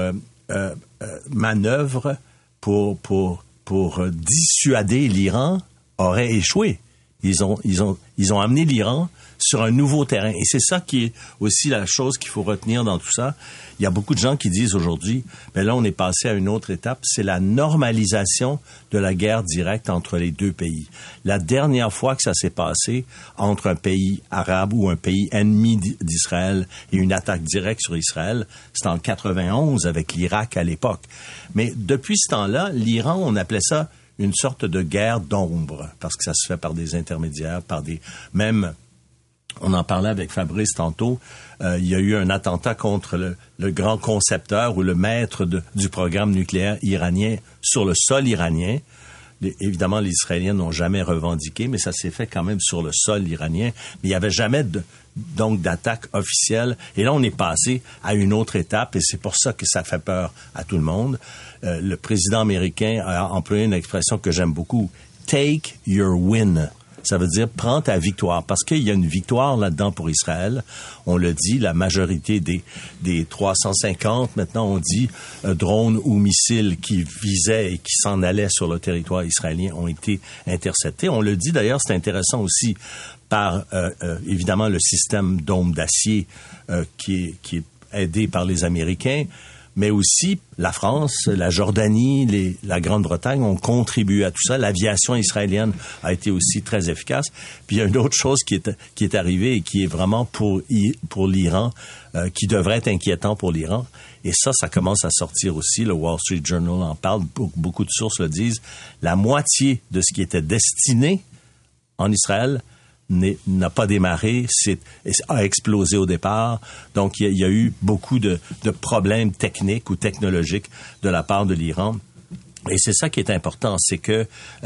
manœuvre pour dissuader l'Iran aurait échoué. Ils ont amené l'Iran sur un nouveau terrain. Et c'est ça qui est aussi la chose qu'il faut retenir dans tout ça. Il y a beaucoup de gens qui disent aujourd'hui, mais là, on est passé à une autre étape, c'est la normalisation de la guerre directe entre les deux pays. La dernière fois que ça s'est passé entre un pays arabe ou un pays ennemi d'Israël et une attaque directe sur Israël, c'était en 91 avec l'Irak à l'époque. Mais depuis ce temps-là, l'Iran, on appelait ça une sorte de guerre d'ombre, parce que ça se fait par des intermédiaires, même, on en parlait avec Fabrice tantôt, il y a eu un attentat contre le grand concepteur ou le maître du programme nucléaire iranien sur le sol iranien. Évidemment, les Israéliens n'ont jamais revendiqué, mais ça s'est fait quand même sur le sol iranien. Mais il n'y avait jamais donc d'attaque officielle. Et là, on est passé à une autre étape, et c'est pour ça que ça fait peur à tout le monde. Le président américain a employé une expression que j'aime beaucoup, « take your win ». Ça veut dire « prends ta victoire », parce qu'il y a une victoire là-dedans pour Israël. On le dit, la majorité des 350, maintenant on dit, drones ou missiles qui visaient et qui s'en allaient sur le territoire israélien ont été interceptés. On le dit d'ailleurs, c'est intéressant aussi, par évidemment le système dôme d'acier qui est aidé par les Américains, mais aussi la France, la Jordanie, la Grande-Bretagne ont contribué à tout ça. L'aviation israélienne a été aussi très efficace. Puis il y a une autre chose qui est arrivée et qui est vraiment pour l'Iran, qui devrait être inquiétant pour l'Iran. Et ça commence à sortir aussi. Le Wall Street Journal en parle, beaucoup de sources le disent. La moitié de ce qui était destiné en Israël n'a pas démarré, a explosé au départ. Donc, il y a eu beaucoup de problèmes techniques ou technologiques de la part de l'Iran. Et c'est ça qui est important, c'est que,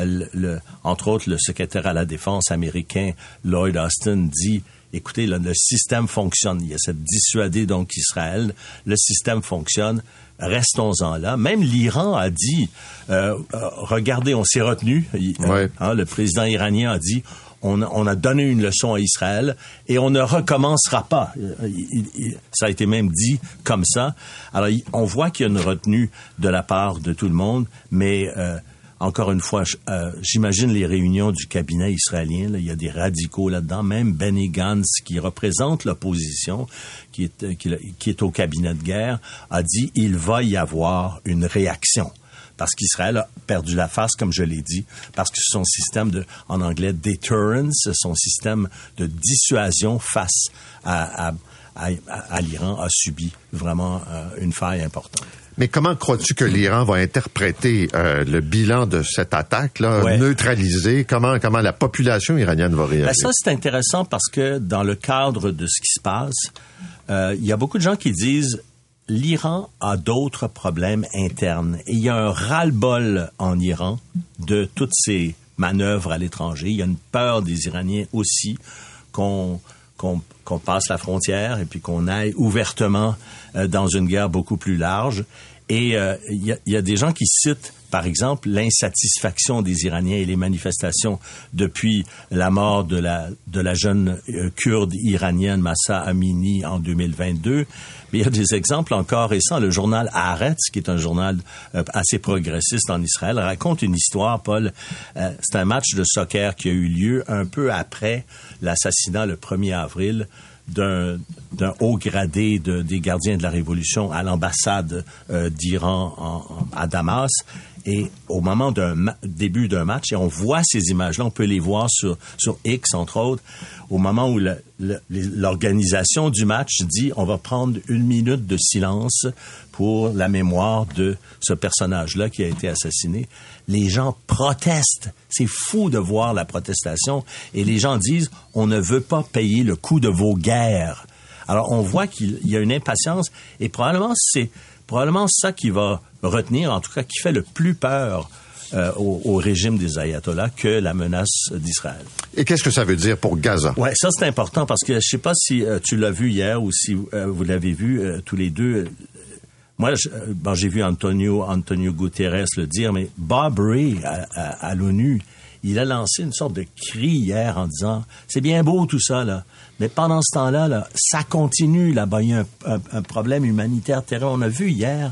entre autres, le secrétaire à la Défense américain, Lloyd Austin, dit, écoutez, le système fonctionne. Il y a cette dissuadée, donc, Israël. Le système fonctionne. Restons-en là. Même l'Iran a dit, regardez, on s'est retenu. Le président iranien a dit, on a donné une leçon à Israël et on ne recommencera pas. Ça a été même dit comme ça. Alors, on voit qu'il y a une retenue de la part de tout le monde, mais encore une fois, j'imagine les réunions du cabinet israélien. Là, il y a des radicaux là-dedans. Même Benny Gantz, qui représente l'opposition, qui est au cabinet de guerre, a dit il va y avoir une réaction. Parce qu'Israël a perdu la face, comme je l'ai dit, parce que son système en anglais, deterrence, son système de dissuasion face à l'Iran a subi vraiment une faille importante. Mais comment crois-tu que l'Iran va interpréter le bilan de cette attaque-là, neutralisée? Comment la population iranienne va réagir? Ça, c'est intéressant parce que dans le cadre de ce qui se passe, il y a beaucoup de gens qui disent l'Iran a d'autres problèmes internes. Et il y a un ras-le-bol en Iran de toutes ces manœuvres à l'étranger. Il y a une peur des Iraniens aussi qu'on passe la frontière et puis qu'on aille ouvertement dans une guerre beaucoup plus large. Et il y a des gens qui citent, par exemple, l'insatisfaction des Iraniens et les manifestations depuis la mort de la jeune kurde iranienne Mahsa Amini en 2022. Mais il y a des exemples encore récents. Le journal Haaretz, qui est un journal assez progressiste en Israël, raconte une histoire, Paul. C'est un match de soccer qui a eu lieu un peu après l'assassinat le 1er avril d'un haut gradé des gardiens de la Révolution à l'ambassade d'Iran à Damas. Et au moment début d'un match, et on voit ces images-là, on peut les voir sur X, entre autres, au moment où l'organisation du match dit on va prendre 1 minute de silence pour la mémoire de ce personnage-là qui a été assassiné. Les gens protestent. C'est fou de voir la protestation. Et les gens disent on ne veut pas payer le coût de vos guerres. Alors, on voit qu'il y a une impatience et probablement ça qui va retenir, en tout cas, qui fait le plus peur au régime des ayatollahs que la menace d'Israël. Et qu'est-ce que ça veut dire pour Gaza? Ouais, ça c'est important parce que je sais pas si tu l'as vu hier ou si vous l'avez vu tous les deux. Moi, j'ai vu Antonio Guterres le dire, mais Bob Ray à l'ONU, il a lancé une sorte de cri hier en disant c'est bien beau tout ça là, mais pendant ce temps-là, ça continue là-bas. Il y a un problème humanitaire terrible. On a vu hier.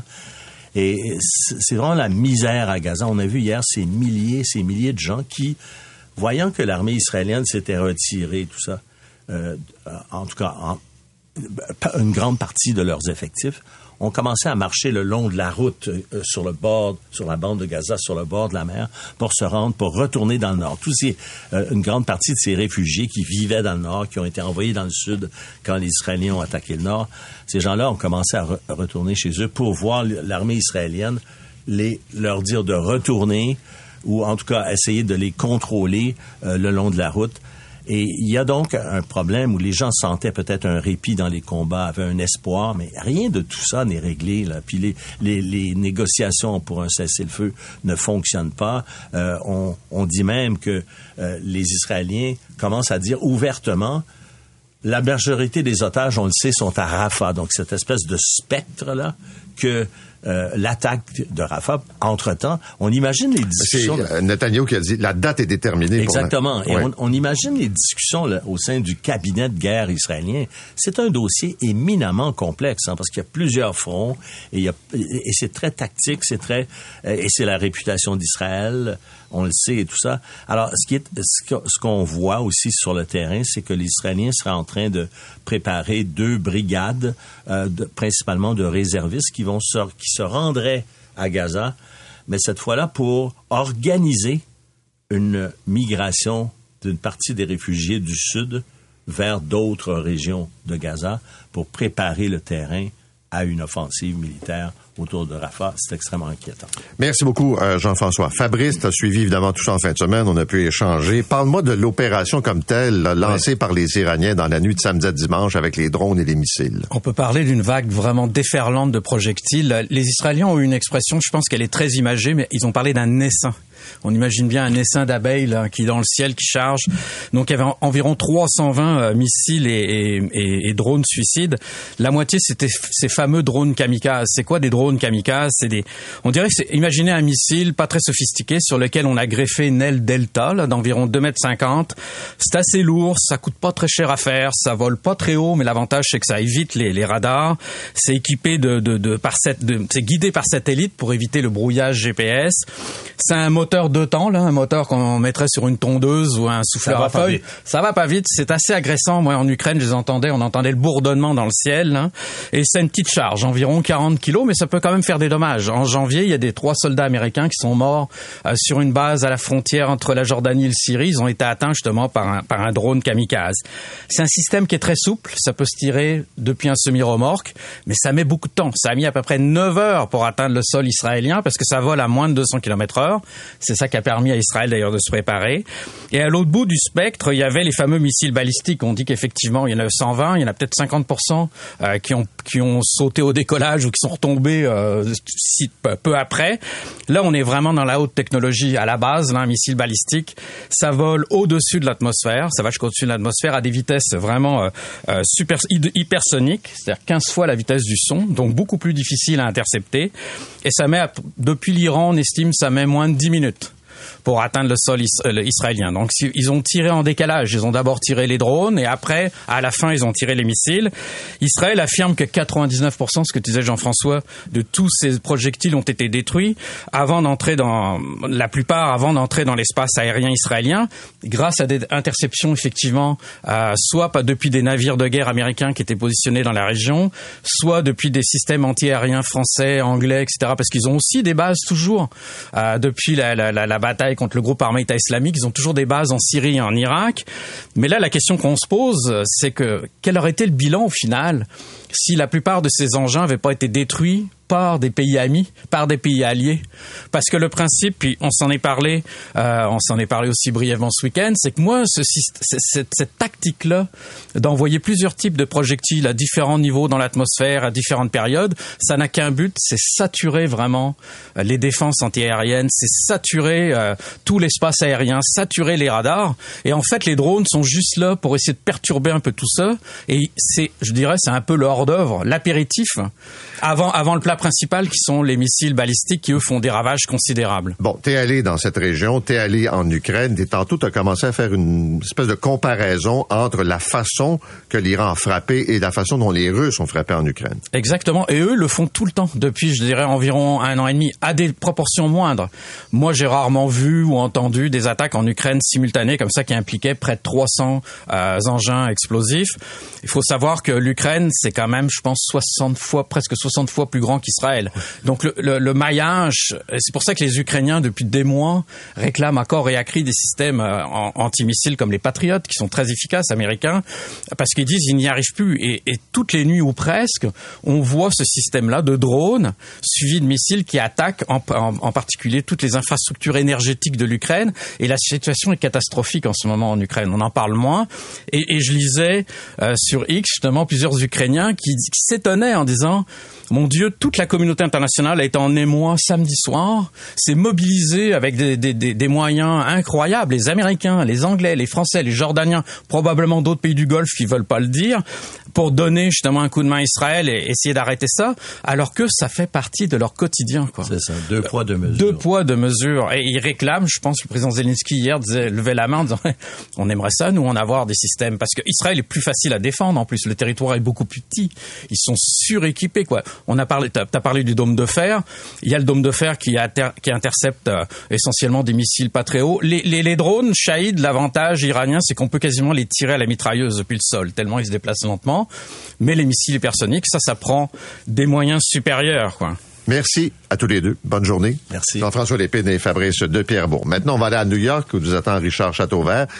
Et c'est vraiment la misère à Gaza. On a vu hier ces milliers de gens qui, voyant que l'armée israélienne s'était retirée, tout ça, en tout cas, une grande partie de leurs effectifs, ont commencé à marcher le long de la route sur la bande de Gaza, sur le bord de la mer, pour retourner dans le nord. Une grande partie de ces réfugiés qui vivaient dans le nord, qui ont été envoyés dans le sud quand les Israéliens ont attaqué le nord, ces gens-là ont commencé à retourner chez eux pour voir l'armée israélienne leur dire de retourner ou en tout cas essayer de les contrôler le long de la route. Et il y a donc un problème où les gens sentaient peut-être un répit dans les combats, avaient un espoir, mais rien de tout ça n'est réglé, là. Puis les négociations pour un cessez-le-feu ne fonctionnent pas. On dit même que les Israéliens commencent à dire ouvertement la majorité des otages, on le sait, sont à Rafah. Donc cette espèce de spectre-là que l'attaque de Rafah, entre-temps, on imagine les discussions... C'est Netanyahou qui a dit la date est déterminée. Exactement. Et on imagine les discussions là, au sein du cabinet de guerre israélien. C'est un dossier éminemment complexe, parce qu'il y a plusieurs fronts et c'est très tactique, et c'est la réputation d'Israël, on le sait et tout ça. Alors, ce qu'on voit aussi sur le terrain, c'est que les Israéliens seraient en train de préparer 2 brigades, principalement de réservistes qui se rendraient à Gaza, mais cette fois-là pour organiser une migration d'une partie des réfugiés du Sud vers d'autres régions de Gaza pour préparer le terrain à une offensive militaire autour de Rafah. C'est extrêmement inquiétant. Merci beaucoup, Jean-François. Fabrice, tu as suivi évidemment tout ça en fin de semaine. On a pu échanger. Parle-moi de l'opération comme telle, lancée par les Iraniens dans la nuit de samedi à dimanche avec les drones et les missiles. On peut parler d'une vague vraiment déferlante de projectiles. Les Israéliens ont eu une expression, je pense qu'elle est très imagée, mais ils ont parlé d'un essaim. On imagine bien un essaim d'abeilles là, qui est dans le ciel, qui charge. Donc il y avait environ 320 missiles et drones suicides. La moitié, c'était ces fameux drones kamikazes. C'est quoi des drones kamikazes? On dirait que imaginez un missile pas très sophistiqué sur lequel on a greffé une aile delta là, d'environ 2,50 m. C'est assez lourd, ça coûte pas très cher à faire, ça vole pas très haut, mais l'avantage c'est que ça évite les radars. C'est équipé c'est guidé par satellite pour éviter le brouillage GPS. C'est un moteur 2 temps, là, un moteur qu'on mettrait sur une tondeuse ou un souffleur à feuilles. Ça va pas vite, c'est assez agressant. Moi, en Ukraine, on entendait le bourdonnement dans le ciel, là. Et c'est une petite charge, environ 40 kilos, mais ça peut quand même faire des dommages. En janvier, il y a 3 soldats américains qui sont morts sur une base à la frontière entre la Jordanie et le Syrie. Ils ont été atteints justement par un drone kamikaze. C'est un système qui est très souple, ça peut se tirer depuis un semi-remorque, mais ça met beaucoup de temps. Ça a mis à peu près 9 heures pour atteindre le sol israélien parce que ça vole à moins de 200 km/h. C'est ça qui a permis à Israël d'ailleurs de se préparer. Et à l'autre bout du spectre, il y avait les fameux missiles balistiques. On dit qu'effectivement, il y en a 120, il y en a peut-être 50% qui ont sauté au décollage ou qui sont retombés peu après. Là, on est vraiment dans la haute technologie à la base. Là, un missile balistique, ça vole au-dessus de l'atmosphère, ça va jusqu'au-dessus de l'atmosphère à des vitesses vraiment hypersoniques, c'est-à-dire 15 fois la vitesse du son, donc beaucoup plus difficile à intercepter. Et ça met, depuis l'Iran, on estime, ça met moins de 10 minutes pour atteindre le sol israélien. Donc, ils ont tiré en décalage. Ils ont d'abord tiré les drones et après, à la fin, ils ont tiré les missiles. Israël affirme que 99%, ce que tu disais Jean-François, de tous ces projectiles ont été détruits avant d'entrer dans l'espace aérien israélien, grâce à des interceptions, effectivement, soit depuis des navires de guerre américains qui étaient positionnés dans la région, soit depuis des systèmes anti-aériens français, anglais, etc. Parce qu'ils ont aussi des bases toujours, depuis la bataille contre le groupe armé État islamique, ils ont toujours des bases en Syrie et en Irak. Mais là, la question qu'on se pose, c'est que quel aurait été le bilan au final si la plupart de ces engins n'avaient pas été détruits par des pays amis, par des pays alliés. Parce que le principe, puis on s'en est parlé aussi brièvement ce week-end, c'est que moi, cette tactique-là, d'envoyer plusieurs types de projectiles à différents niveaux dans l'atmosphère, à différentes périodes, ça n'a qu'un but, c'est saturer vraiment les défenses antiaériennes, c'est saturer tout l'espace aérien, saturer les radars. Et en fait, les drones sont juste là pour essayer de perturber un peu tout ça. Et c'est un peu le hors-d'œuvre, l'apéritif, avant le plat principal qui sont les missiles balistiques qui, eux, font des ravages considérables. Bon, t'es allé dans cette région, t'es allé en Ukraine, et tantôt t'as commencé à faire une espèce de comparaison entre la façon que l'Iran a frappé et la façon dont les Russes ont frappé en Ukraine. Exactement, et eux le font tout le temps, depuis, je dirais, environ 1 an et demi, à des proportions moindres. Moi, j'ai rarement vu ou entendu des attaques en Ukraine simultanées comme ça qui impliquaient près de 300 engins explosifs. Il faut savoir que l'Ukraine, c'est quand même, je pense, presque 60 fois plus grand qu'Israël. Donc le maillage, c'est pour ça que les Ukrainiens, depuis des mois, réclament à corps et à cri des systèmes antimissiles comme les Patriot, qui sont très efficaces, américains, parce qu'ils disent qu'ils n'y arrivent plus. Et toutes les nuits ou presque, on voit ce système-là de drones suivi de missiles qui attaquent en particulier toutes les infrastructures énergétiques de l'Ukraine. Et la situation est catastrophique en ce moment en Ukraine. On en parle moins. Et je lisais sur X, justement, plusieurs Ukrainiens qui s'étonnaient en disant « Mon Dieu, toute la communauté internationale a été en émoi samedi soir, s'est mobilisée avec des moyens incroyables, les Américains, les Anglais, les Français, les Jordaniens, probablement d'autres pays du Golfe qui veulent pas le dire, pour donner justement un coup de main à Israël et essayer d'arrêter ça, alors que ça fait partie de leur quotidien, quoi. » C'est ça, 2 poids, 2 mesures. 2 poids, 2 mesures. Et ils réclament, je pense, le président Zelensky hier levait la main en disant « On aimerait ça, nous, en avoir des systèmes. » Parce que Israël est plus facile à défendre, en plus. Le territoire est beaucoup plus petit. Ils sont suréquipés, quoi. T'as parlé du dôme de fer. Il y a le dôme de fer qui intercepte essentiellement des missiles pas très hauts. Les drones Shahid, l'avantage iranien, c'est qu'on peut quasiment les tirer à la mitrailleuse depuis le sol, tellement ils se déplacent lentement. Mais les missiles hypersoniques, ça prend des moyens supérieurs, quoi. Merci à tous les deux. Bonne journée. Merci. Jean-François Lépine et Fabrice de Pierrebourg. Maintenant, on va aller à New York où nous attend Richard Chateauvert.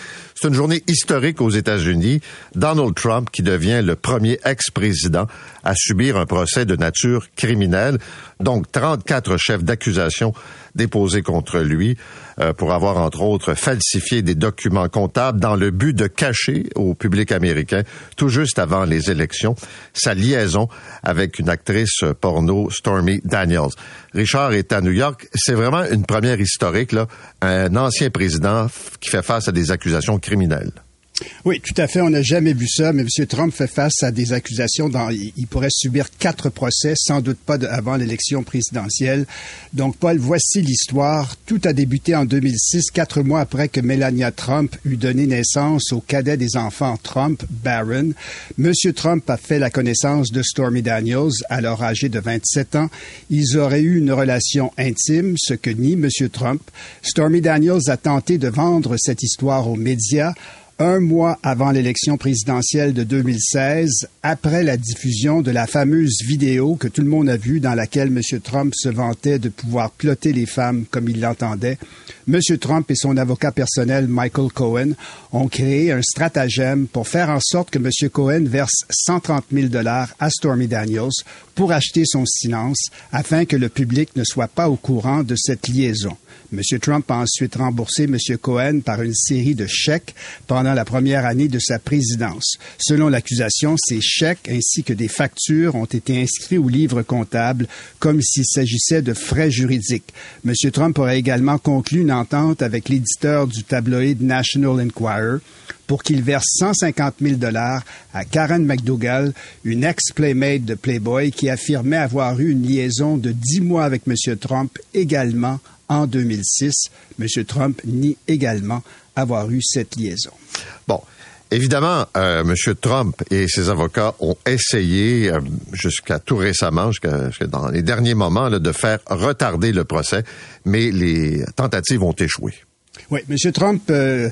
C'est une journée historique aux États-Unis. Donald Trump qui devient le premier ex-président à subir un procès de nature criminelle. Donc, 34 chefs d'accusation déposés contre lui pour avoir, entre autres, falsifié des documents comptables dans le but de cacher au public américain, tout juste avant les élections, sa liaison avec une actrice porno, Stormy Daniels. Richard est à New York. C'est vraiment une première historique, là, un ancien président qui fait face à des accusations criminelles. Oui, tout à fait. On n'a jamais vu ça, mais M. Trump fait face à des accusations. Il pourrait subir 4 procès, sans doute pas avant l'élection présidentielle. Donc, Paul, voici l'histoire. Tout a débuté en 2006, 4 mois après que Melania Trump eut donné naissance au cadet des enfants Trump, Barron. M. Trump a fait la connaissance de Stormy Daniels, alors âgée de 27 ans. Ils auraient eu une relation intime, ce que nie M. Trump. Stormy Daniels a tenté de vendre cette histoire aux médias. 1 mois avant l'élection présidentielle de 2016, après la diffusion de la fameuse vidéo que tout le monde a vue dans laquelle M. Trump se vantait de pouvoir plotter les femmes comme il l'entendait, M. Trump et son avocat personnel Michael Cohen ont créé un stratagème pour faire en sorte que M. Cohen verse 130 000 $ à Stormy Daniels pour acheter son silence afin que le public ne soit pas au courant de cette liaison. M. Trump a ensuite remboursé M. Cohen par une série de chèques pendant la première année de sa présidence. Selon l'accusation, ces chèques ainsi que des factures ont été inscrits au livre comptable comme s'il s'agissait de frais juridiques. M. Trump aurait également conclu une entente avec l'éditeur du tabloïd National Enquirer pour qu'il verse 150 000 $ à Karen McDougal, une ex-playmate de Playboy qui affirmait avoir eu une liaison de 10 mois avec M. Trump également en 2006. M. Trump nie également avoir eu cette liaison. Bon. Évidemment, M. Trump et ses avocats ont essayé, jusqu'à tout récemment, jusqu'à dans les derniers moments, là, de faire retarder le procès, mais les tentatives ont échoué. Oui, M. Trump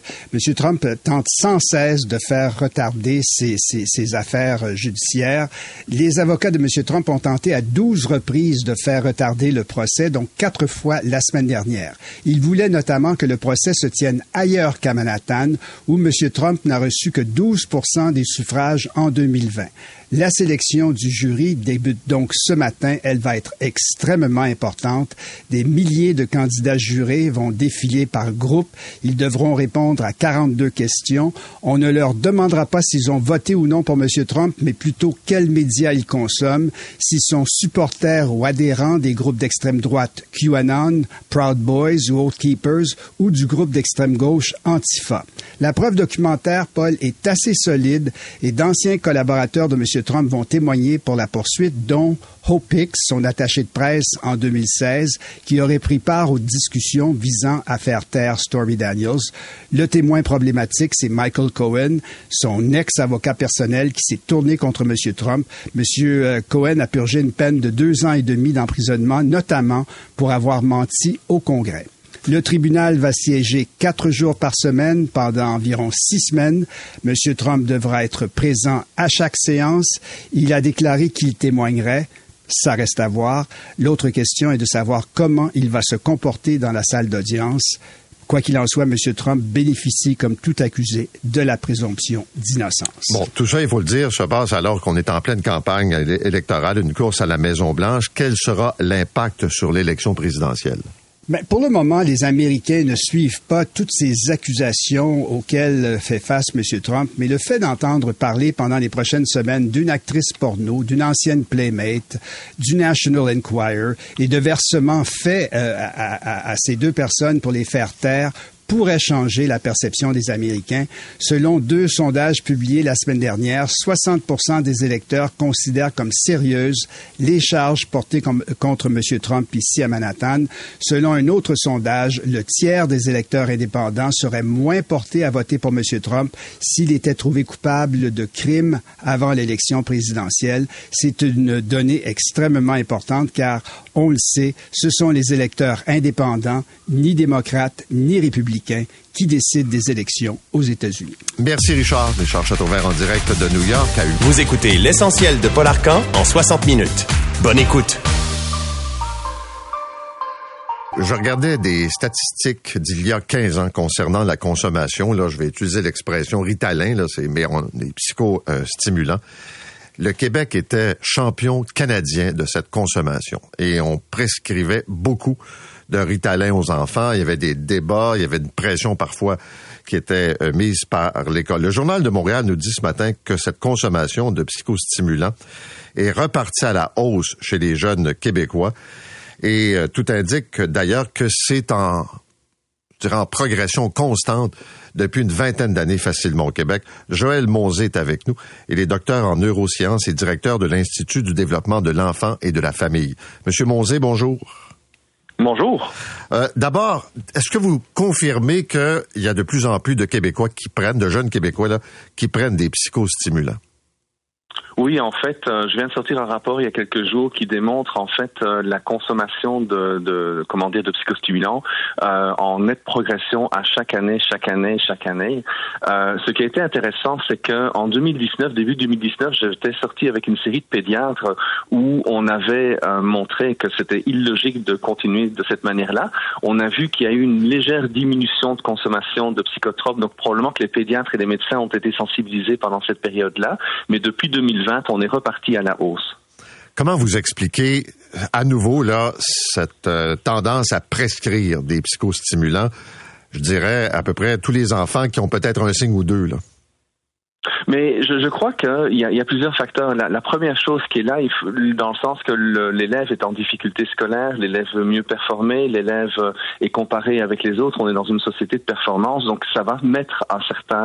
tente sans cesse de faire retarder ses affaires judiciaires. Les avocats de M. Trump ont tenté à 12 reprises de faire retarder le procès, donc 4 fois la semaine dernière. Ils voulaient notamment que le procès se tienne ailleurs qu'à Manhattan, où M. Trump n'a reçu que 12% des suffrages en 2020. La sélection du jury débute donc ce matin. Elle va être extrêmement importante. Des milliers de candidats jurés vont défiler par groupe. Ils devront répondre à 42 questions. On ne leur demandera pas s'ils ont voté ou non pour M. Trump, mais plutôt quels médias ils consomment, s'ils sont supporters ou adhérents des groupes d'extrême droite QAnon, Proud Boys ou Oath Keepers, ou du groupe d'extrême gauche Antifa. La preuve documentaire, Paul, est assez solide et d'anciens collaborateurs de M. Trump vont témoigner pour la poursuite, dont Hope Hicks, son attaché de presse en 2016, qui aurait pris part aux discussions visant à faire taire Stormy Daniels. Le témoin problématique, c'est Michael Cohen, son ex-avocat personnel qui s'est tourné contre M. Trump. M. Cohen a purgé une peine de 2 ans et demi d'emprisonnement, notamment pour avoir menti au Congrès. Le tribunal va siéger 4 jours par semaine pendant environ 6 semaines. M. Trump devra être présent à chaque séance. Il a déclaré qu'il témoignerait. Ça reste à voir. L'autre question est de savoir comment il va se comporter dans la salle d'audience. Quoi qu'il en soit, M. Trump bénéficie, comme tout accusé, de la présomption d'innocence. Bon, tout ça, il faut le dire, se passe alors qu'on est en pleine campagne électorale, une course à la Maison-Blanche. Quel sera l'impact sur l'élection présidentielle? Mais pour le moment, les Américains ne suivent pas toutes ces accusations auxquelles fait face M. Trump, mais le fait d'entendre parler pendant les prochaines semaines d'une actrice porno, d'une ancienne playmate, du National Enquirer et de versements faits à ces 2 personnes pour les faire taire pourrait changer la perception des Américains. Selon 2 sondages publiés la semaine dernière, 60% des électeurs considèrent comme sérieuses les charges portées contre M. Trump ici à Manhattan. Selon un autre sondage, le tiers des électeurs indépendants seraient moins portés à voter pour M. Trump s'il était trouvé coupable de crimes avant l'élection présidentielle. C'est une donnée extrêmement importante car, on le sait, ce sont les électeurs indépendants, ni démocrates, ni républicains, qui décident des élections aux États-Unis. Merci Richard. Richard Chateauvert en direct de New York à U. Vous écoutez l'essentiel de Paul Arcand en 60 minutes. Bonne écoute. Je regardais des statistiques d'il y a 15 ans concernant la consommation. Là, je vais utiliser l'expression Ritalin, là, c'est des psychostimulants. Le Québec était champion canadien de cette consommation et on prescrivait beaucoup de Ritalin aux enfants. Il y avait des débats, il y avait une pression parfois qui était mise par l'école. Le Journal de Montréal nous dit ce matin que cette consommation de psychostimulants est repartie à la hausse chez les jeunes Québécois. Et tout indique d'ailleurs que c'est en progression constante depuis une vingtaine d'années facilement au Québec. Joël Monzé est avec nous. Il est docteur en neurosciences et directeur de l'Institut du développement de l'enfant et de la famille. Monsieur Monzé, bonjour. Bonjour. D'abord, est-ce que vous confirmez qu'il y a de plus en plus de Québécois de jeunes Québécois là, qui prennent des psychostimulants? Oui, en fait, je viens de sortir un rapport il y a quelques jours qui démontre en fait la consommation de psychostimulants en nette progression à chaque année. Ce qui a été intéressant, c'est que en 2019, début 2019, j'étais sorti avec une série de pédiatres où on avait montré que c'était illogique de continuer de cette manière-là. On a vu qu'il y a eu une légère diminution de consommation de psychotropes, donc probablement que les pédiatres et les médecins ont été sensibilisés pendant cette période-là, mais depuis 2020, on est reparti à la hausse. Comment vous expliquez à nouveau là cette tendance à prescrire des psychostimulants, je dirais à peu près tous les enfants qui ont peut-être un signe ou deux là? Mais je crois qu'il y a plusieurs facteurs. La première chose qui est là, dans le sens que l'élève est en difficulté scolaire, l'élève veut mieux performer, l'élève est comparé avec les autres, on est dans une société de performance, donc ça va mettre un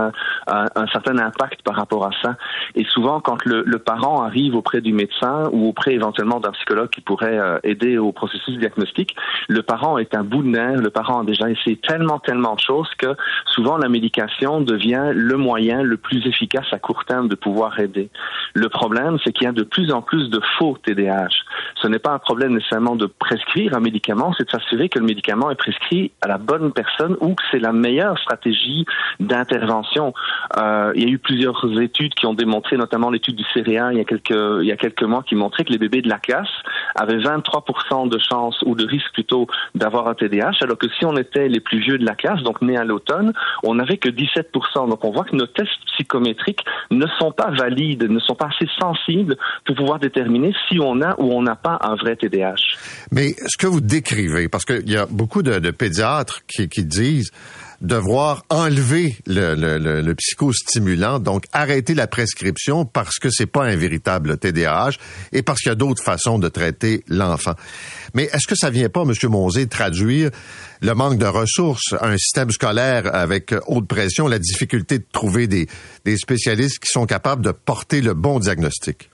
certain impact par rapport à ça. Et souvent, quand le parent arrive auprès du médecin ou auprès éventuellement d'un psychologue qui pourrait aider au processus diagnostique, le parent est un bout de nerf, le parent a déjà essayé tellement de choses que souvent la médication devient le moyen le plus efficace à court terme de pouvoir aider. Le problème, c'est qu'il y a de plus en plus de faux TDAH. Ce n'est pas un problème nécessairement de prescrire un médicament, c'est de s'assurer que le médicament est prescrit à la bonne personne ou que c'est la meilleure stratégie d'intervention. Il y a eu plusieurs études qui ont démontré, notamment l'étude du CEREA il y a quelques mois, qui montrait que les bébés de la classe avaient 23% de chance, ou de risque plutôt, d'avoir un TDAH, alors que si on était les plus vieux de la classe, donc nés à l'automne, on n'avait que 17%. Donc on voit que nos tests psychométriques ne sont pas valides, ne sont pas assez sensibles pour pouvoir déterminer si on a ou on n'a pas un vrai TDAH. Mais ce que vous décrivez, parce qu'il y a beaucoup de pédiatres qui disent devoir enlever le psychostimulant, donc arrêter la prescription parce que c'est pas un véritable TDAH et parce qu'il y a d'autres façons de traiter l'enfant. Mais est-ce que ça vient pas, M. Monzé, traduire le manque de ressources, un système scolaire avec haute pression, la difficulté de trouver des spécialistes qui sont capables de porter le bon diagnostic?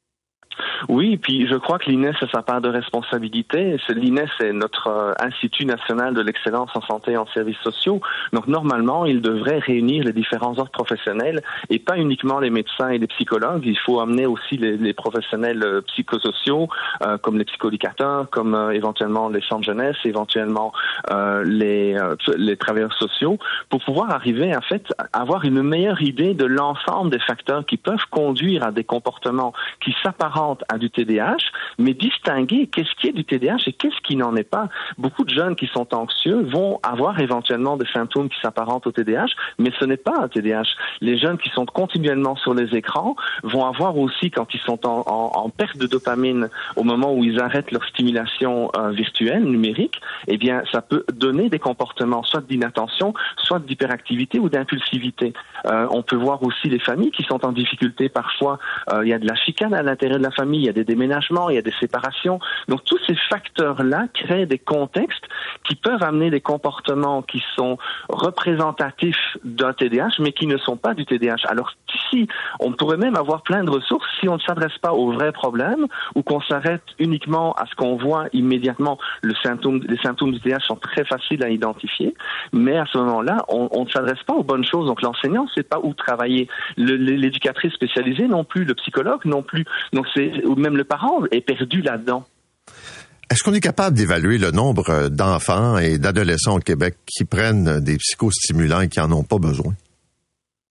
Oui, puis je crois que l'INES a sa part de responsabilité. L'INES est notre Institut national de l'excellence en santé et en services sociaux. Donc normalement, il devrait réunir les différents ordres professionnels et pas uniquement les médecins et les psychologues. Il faut amener aussi les professionnels psychosociaux, comme les psychoéducateurs, comme éventuellement les centres jeunesse, éventuellement les travailleurs sociaux, pour pouvoir arriver en fait à avoir une meilleure idée de l'ensemble des facteurs qui peuvent conduire à des comportements qui s'apparentent à du TDAH, mais distinguer qu'est-ce qui est du TDAH et qu'est-ce qui n'en est pas. Beaucoup de jeunes qui sont anxieux vont avoir éventuellement des symptômes qui s'apparentent au TDAH, mais ce n'est pas un TDAH. Les jeunes qui sont continuellement sur les écrans vont avoir aussi, quand ils sont en perte de dopamine au moment où ils arrêtent leur stimulation virtuelle, numérique, eh bien, ça peut donner des comportements soit d'inattention, soit d'hyperactivité ou d'impulsivité. On peut voir aussi les familles qui sont en difficulté parfois. Il y a de la chicane à l'intérieur de la famille, il y a des déménagements, il y a des séparations. Donc tous ces facteurs-là créent des contextes qui peuvent amener des comportements qui sont représentatifs d'un TDAH, mais qui ne sont pas du TDAH. Alors ici, on pourrait même avoir plein de ressources si on ne s'adresse pas aux vrais problèmes ou qu'on s'arrête uniquement à ce qu'on voit immédiatement. Les symptômes du TDAH sont très faciles à identifier, mais à ce moment-là, on ne s'adresse pas aux bonnes choses. Donc l'enseignant ne sait pas où travailler, l'éducatrice spécialisée non plus, le psychologue non plus. Donc ou même le parent est perdu là-dedans. Est-ce qu'on est capable d'évaluer le nombre d'enfants et d'adolescents au Québec qui prennent des psychostimulants et qui en ont pas besoin?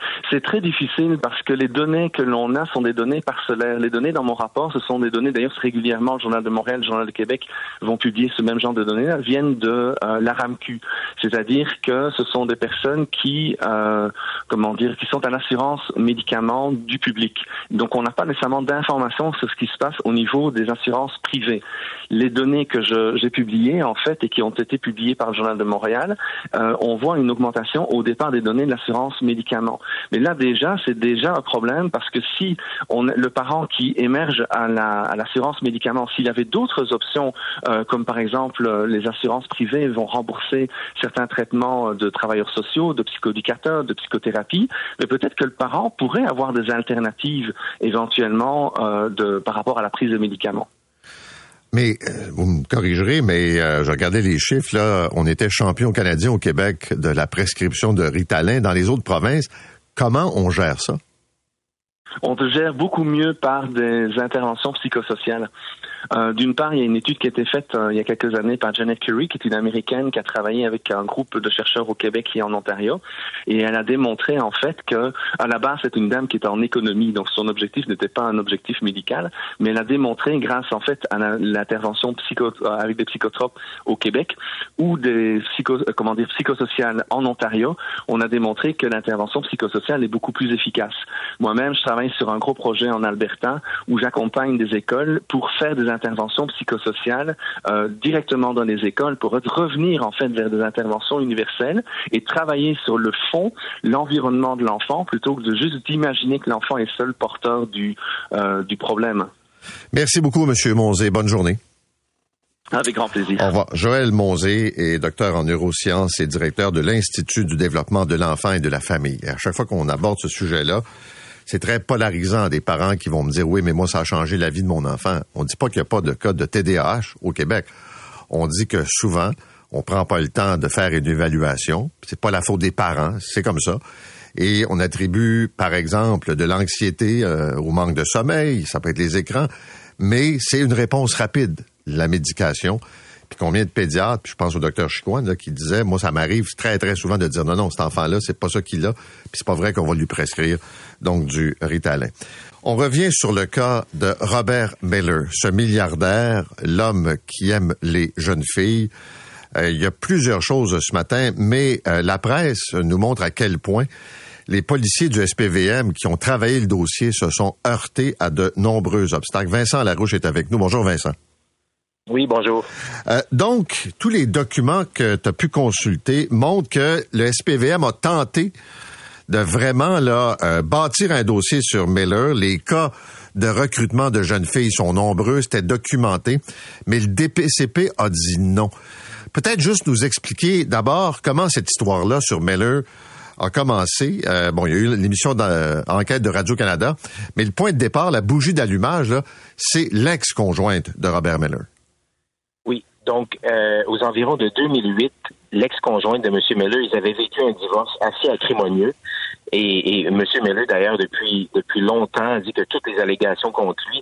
C'est très difficile parce que les données que l'on a sont des données parcellaires. Les données dans mon rapport, ce sont des données, d'ailleurs régulièrement, le Journal de Montréal, le Journal de Québec vont publier ce même genre de données, viennent de l'ARAMQ. C'est-à-dire que ce sont des personnes qui sont à l'assurance médicaments du public. Donc on n'a pas nécessairement d'informations sur ce qui se passe au niveau des assurances privées. Les données que j'ai publiées, en fait, et qui ont été publiées par le Journal de Montréal, on voit une augmentation au départ des données de l'assurance médicaments. Mais là, c'est déjà un problème parce que si le parent qui émerge à l'assurance médicaments, s'il avait d'autres options, comme par exemple les assurances privées vont rembourser certains traitements de travailleurs sociaux, de psychoéducateurs, de psychothérapie, mais peut-être que le parent pourrait avoir des alternatives éventuellement par rapport à la prise de médicaments. Mais, vous me corrigerez, mais je regardais les chiffres, là, on était champion canadien au Québec de la prescription de Ritalin. Dans les autres provinces, comment on gère ça? On te gère beaucoup mieux par des interventions psychosociales. D'une part, il y a une étude qui a été faite il y a quelques années par Janet Curry, qui est une Américaine qui a travaillé avec un groupe de chercheurs au Québec et en Ontario, et elle a démontré en fait que, à la base, c'est une dame qui était en économie, donc son objectif n'était pas un objectif médical, mais elle a démontré, grâce en fait à l'intervention avec des psychotropes au Québec ou des psychosociales en Ontario, on a démontré que l'intervention psychosociale est beaucoup plus efficace. Moi-même, je travaille sur un gros projet en Alberta où j'accompagne des écoles pour faire des interventions psychosociales directement dans les écoles pour revenir en fait vers des interventions universelles et travailler sur le fond, l'environnement de l'enfant, plutôt que de juste d'imaginer que l'enfant est seul porteur du problème. Merci beaucoup, M. Monzé. Bonne journée. Avec grand plaisir. Au revoir. Joël Monzé est docteur en neurosciences et directeur de l'Institut du développement de l'enfant et de la famille. Et à chaque fois qu'on aborde ce sujet-là, c'est très polarisant des parents qui vont me dire « Oui, mais moi, ça a changé la vie de mon enfant. » On ne dit pas qu'il n'y a pas de cas de TDAH au Québec. On dit que souvent, on prend pas le temps de faire une évaluation. C'est pas la faute des parents, c'est comme ça. Et on attribue, par exemple, de l'anxiété au manque de sommeil, ça peut être les écrans, mais c'est une réponse rapide, la médication. Puis combien de pédiatres, puis je pense au docteur Chicoine, là, qui disait, moi, ça m'arrive très, très souvent de dire, non, cet enfant-là, c'est pas ça qu'il a, puis c'est pas vrai qu'on va lui prescrire, donc, du Ritalin. On revient sur le cas de Robert Miller, ce milliardaire, l'homme qui aime les jeunes filles. Il y a plusieurs choses ce matin, mais la presse nous montre à quel point les policiers du SPVM qui ont travaillé le dossier se sont heurtés à de nombreux obstacles. Vincent Larouche est avec nous. Bonjour, Vincent. Oui, bonjour. Donc, tous les documents que tu as pu consulter montrent que le SPVM a tenté de vraiment bâtir un dossier sur Miller. Les cas de recrutement de jeunes filles sont nombreux, c'était documenté, mais le DPCP a dit non. Peut-être juste nous expliquer d'abord comment cette histoire-là sur Miller a commencé. Il y a eu l'émission d'enquête de Radio-Canada, mais le point de départ, la bougie d'allumage, là, c'est l'ex-conjointe de Robert Miller. Donc, aux environs de 2008, l'ex-conjointe de M. Miller, ils avaient vécu un divorce assez acrimonieux. Et M. Miller, d'ailleurs, depuis longtemps, dit que toutes les allégations contre lui,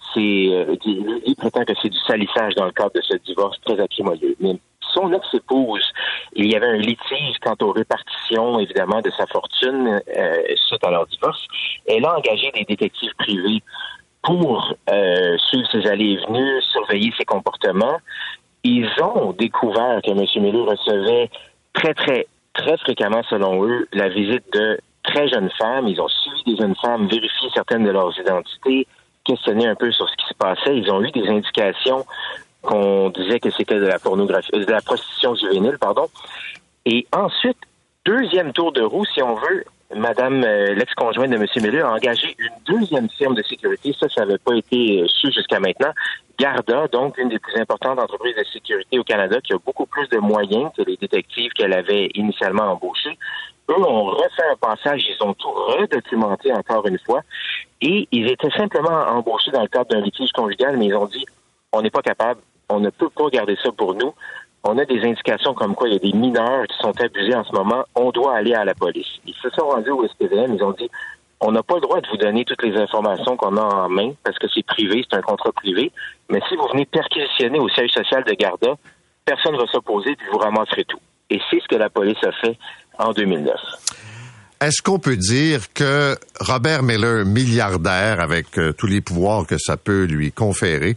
il prétend que c'est du salissage dans le cadre de ce divorce très acrimonieux. Mais son ex-épouse, il y avait un litige quant aux répartitions, évidemment, de sa fortune suite à leur divorce. Elle a engagé des détectives privés pour suivre ses allées et venues, surveiller ses comportements. Ils ont découvert que M. Miller recevait très, très, très fréquemment, selon eux, la visite de très jeunes femmes. Ils ont suivi des jeunes femmes, vérifié certaines de leurs identités, questionné un peu sur ce qui se passait. Ils ont eu des indications qu'on disait que c'était de la pornographie, de la prostitution juvénile, pardon. Et ensuite, deuxième tour de roue, si on veut, Madame, l'ex-conjointe de M. Miller, a engagé une deuxième firme de sécurité. Ça n'avait pas été su jusqu'à maintenant. Garda, donc une des plus importantes entreprises de sécurité au Canada, qui a beaucoup plus de moyens que les détectives qu'elle avait initialement embauchés. Eux ont refait un passage, ils ont tout redocumenté encore une fois, et ils étaient simplement embauchés dans le cadre d'un litige conjugal, mais ils ont dit, on n'est pas capable, on ne peut pas garder ça pour nous. On a des indications comme quoi il y a des mineurs qui sont abusés en ce moment, on doit aller à la police. Ils se sont rendus au SPVM, ils ont dit, on n'a pas le droit de vous donner toutes les informations qu'on a en main, parce que c'est privé, c'est un contrat privé, mais si vous venez perquisitionner au siège social de Garda, personne ne va s'opposer, puis vous ramasserez tout. Et c'est ce que la police a fait en 2009. Est-ce qu'on peut dire que Robert Mueller, milliardaire, avec tous les pouvoirs que ça peut lui conférer,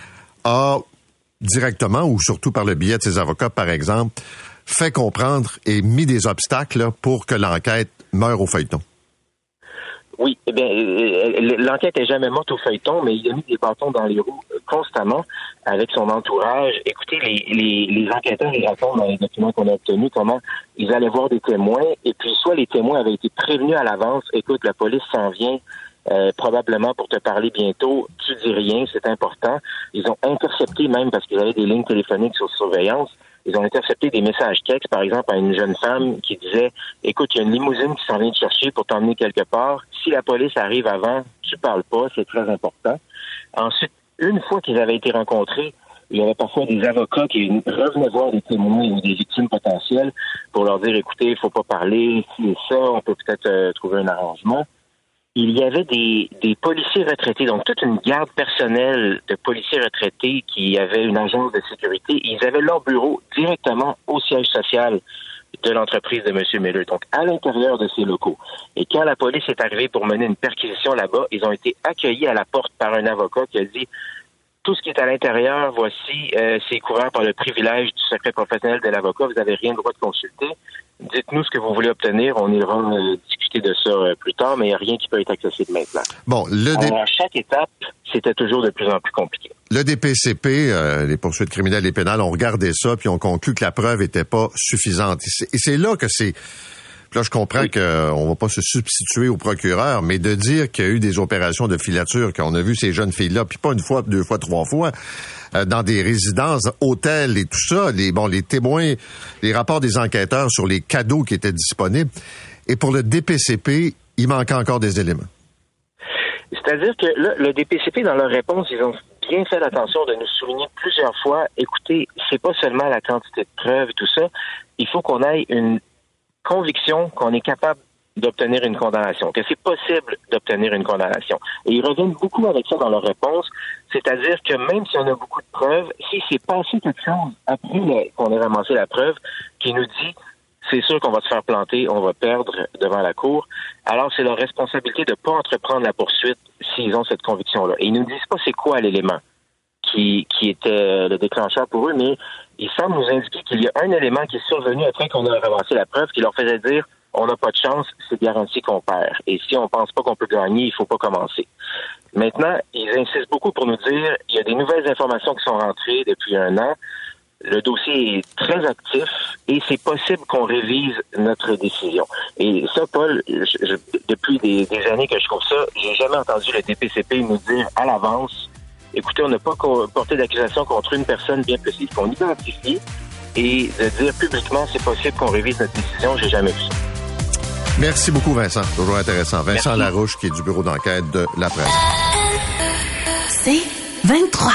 a directement ou surtout par le biais de ses avocats, par exemple, fait comprendre et mis des obstacles là, pour que l'enquête meure au feuilleton? Oui, eh bien, l'enquête est jamais morte au feuilleton, mais il a mis des bâtons dans les roues constamment avec son entourage. Écoutez, les enquêteurs, ils racontent dans les documents qu'on a obtenus comment ils allaient voir des témoins, et puis soit les témoins avaient été prévenus à l'avance, écoute, la police s'en vient, probablement pour te parler bientôt, tu dis rien, c'est important. Ils ont intercepté même, parce qu'ils avaient des lignes téléphoniques sur surveillance, ils ont intercepté des messages textes, par exemple, à une jeune femme qui disait « Écoute, il y a une limousine qui s'en vient te chercher pour t'emmener quelque part. Si la police arrive avant, tu parles pas, c'est très important. » Ensuite, une fois qu'ils avaient été rencontrés, il y avait parfois des avocats qui revenaient voir des témoins ou des victimes potentielles pour leur dire « Écoutez, il faut pas parler, si et ça, on peut peut-être trouver un arrangement. » Il y avait des policiers retraités, donc toute une garde personnelle de policiers retraités qui avaient une agence de sécurité. Ils avaient leur bureau directement au siège social de l'entreprise de M. Mueller, donc à l'intérieur de ces locaux. Et quand la police est arrivée pour mener une perquisition là-bas, ils ont été accueillis à la porte par un avocat qui a dit « Tout ce qui est à l'intérieur, voici, c'est couvert par le privilège du secret professionnel de l'avocat. Vous n'avez rien le droit de consulter. Dites-nous ce que vous voulez obtenir. On ira discuter de ça plus tard, mais il n'y a rien qui peut être accessible maintenant. » Bon, alors, à chaque étape, c'était toujours de plus en plus compliqué. Le DPCP, les poursuites criminelles et pénales, ont regardé ça puis ont conclu que la preuve était pas suffisante. Et c'est là que c'est... Là, je comprends qu'on va pas se substituer au procureur, mais de dire qu'il y a eu des opérations de filature, qu'on a vu ces jeunes filles-là, puis pas une fois, 2 fois, 3 fois, dans des résidences, hôtels et tout ça, les témoins, les rapports des enquêteurs sur les cadeaux qui étaient disponibles. Et pour le DPCP, il manque encore des éléments. C'est-à-dire que là, le DPCP, dans leur réponse, ils ont bien fait l'attention de nous souligner plusieurs fois, écoutez, c'est pas seulement la quantité de preuves et tout ça, il faut qu'on ait une conviction qu'on est capable d'obtenir une condamnation, que c'est possible d'obtenir une condamnation. Et ils reviennent beaucoup avec ça dans leur réponse, c'est-à-dire que même si on a beaucoup de preuves, si c'est passé quelque chose après qu'on ait ramassé la preuve qui nous dit c'est sûr qu'on va se faire planter, on va perdre devant la cour, alors c'est leur responsabilité de ne pas entreprendre la poursuite s'ils ont cette conviction-là. Et ils ne nous disent pas c'est quoi l'élément qui était le déclencheur pour eux, mais ils semblent nous indiquer qu'il y a un élément qui est survenu après qu'on a ramassé la preuve qui leur faisait dire on n'a pas de chance, c'est garanti qu'on perd. Et si on pense pas qu'on peut gagner, il faut pas commencer. Maintenant, ils insistent beaucoup pour nous dire il y a des nouvelles informations qui sont rentrées depuis 1 an. Le dossier est très actif et c'est possible qu'on révise notre décision. Et ça, Paul, depuis des années que je trouve ça, j'ai jamais entendu le DPCP nous dire à l'avance écoutez, on n'a pas porté d'accusation contre une personne bien précise qu'on identifie et de dire publiquement c'est possible qu'on révise notre décision, j'ai jamais vu ça. Merci beaucoup, Vincent. Toujours intéressant. Vincent Larouche, qui est du bureau d'enquête de La Presse. C'est 23.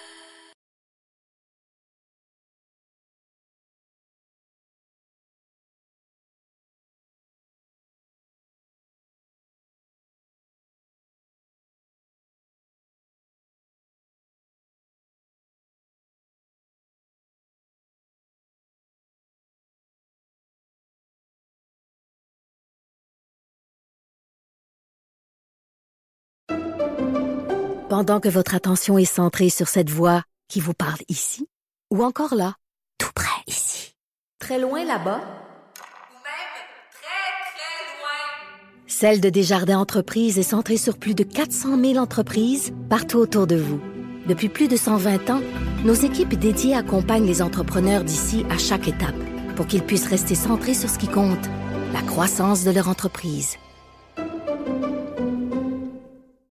Pendant que votre attention est centrée sur cette voix qui vous parle ici, ou encore là, tout près ici, très loin là-bas, ou même très, très loin. Celle de Desjardins Entreprises est centrée sur plus de 400 000 entreprises partout autour de vous. Depuis plus de 120 ans, nos équipes dédiées accompagnent les entrepreneurs d'ici à chaque étape pour qu'ils puissent rester centrés sur ce qui compte, la croissance de leur entreprise.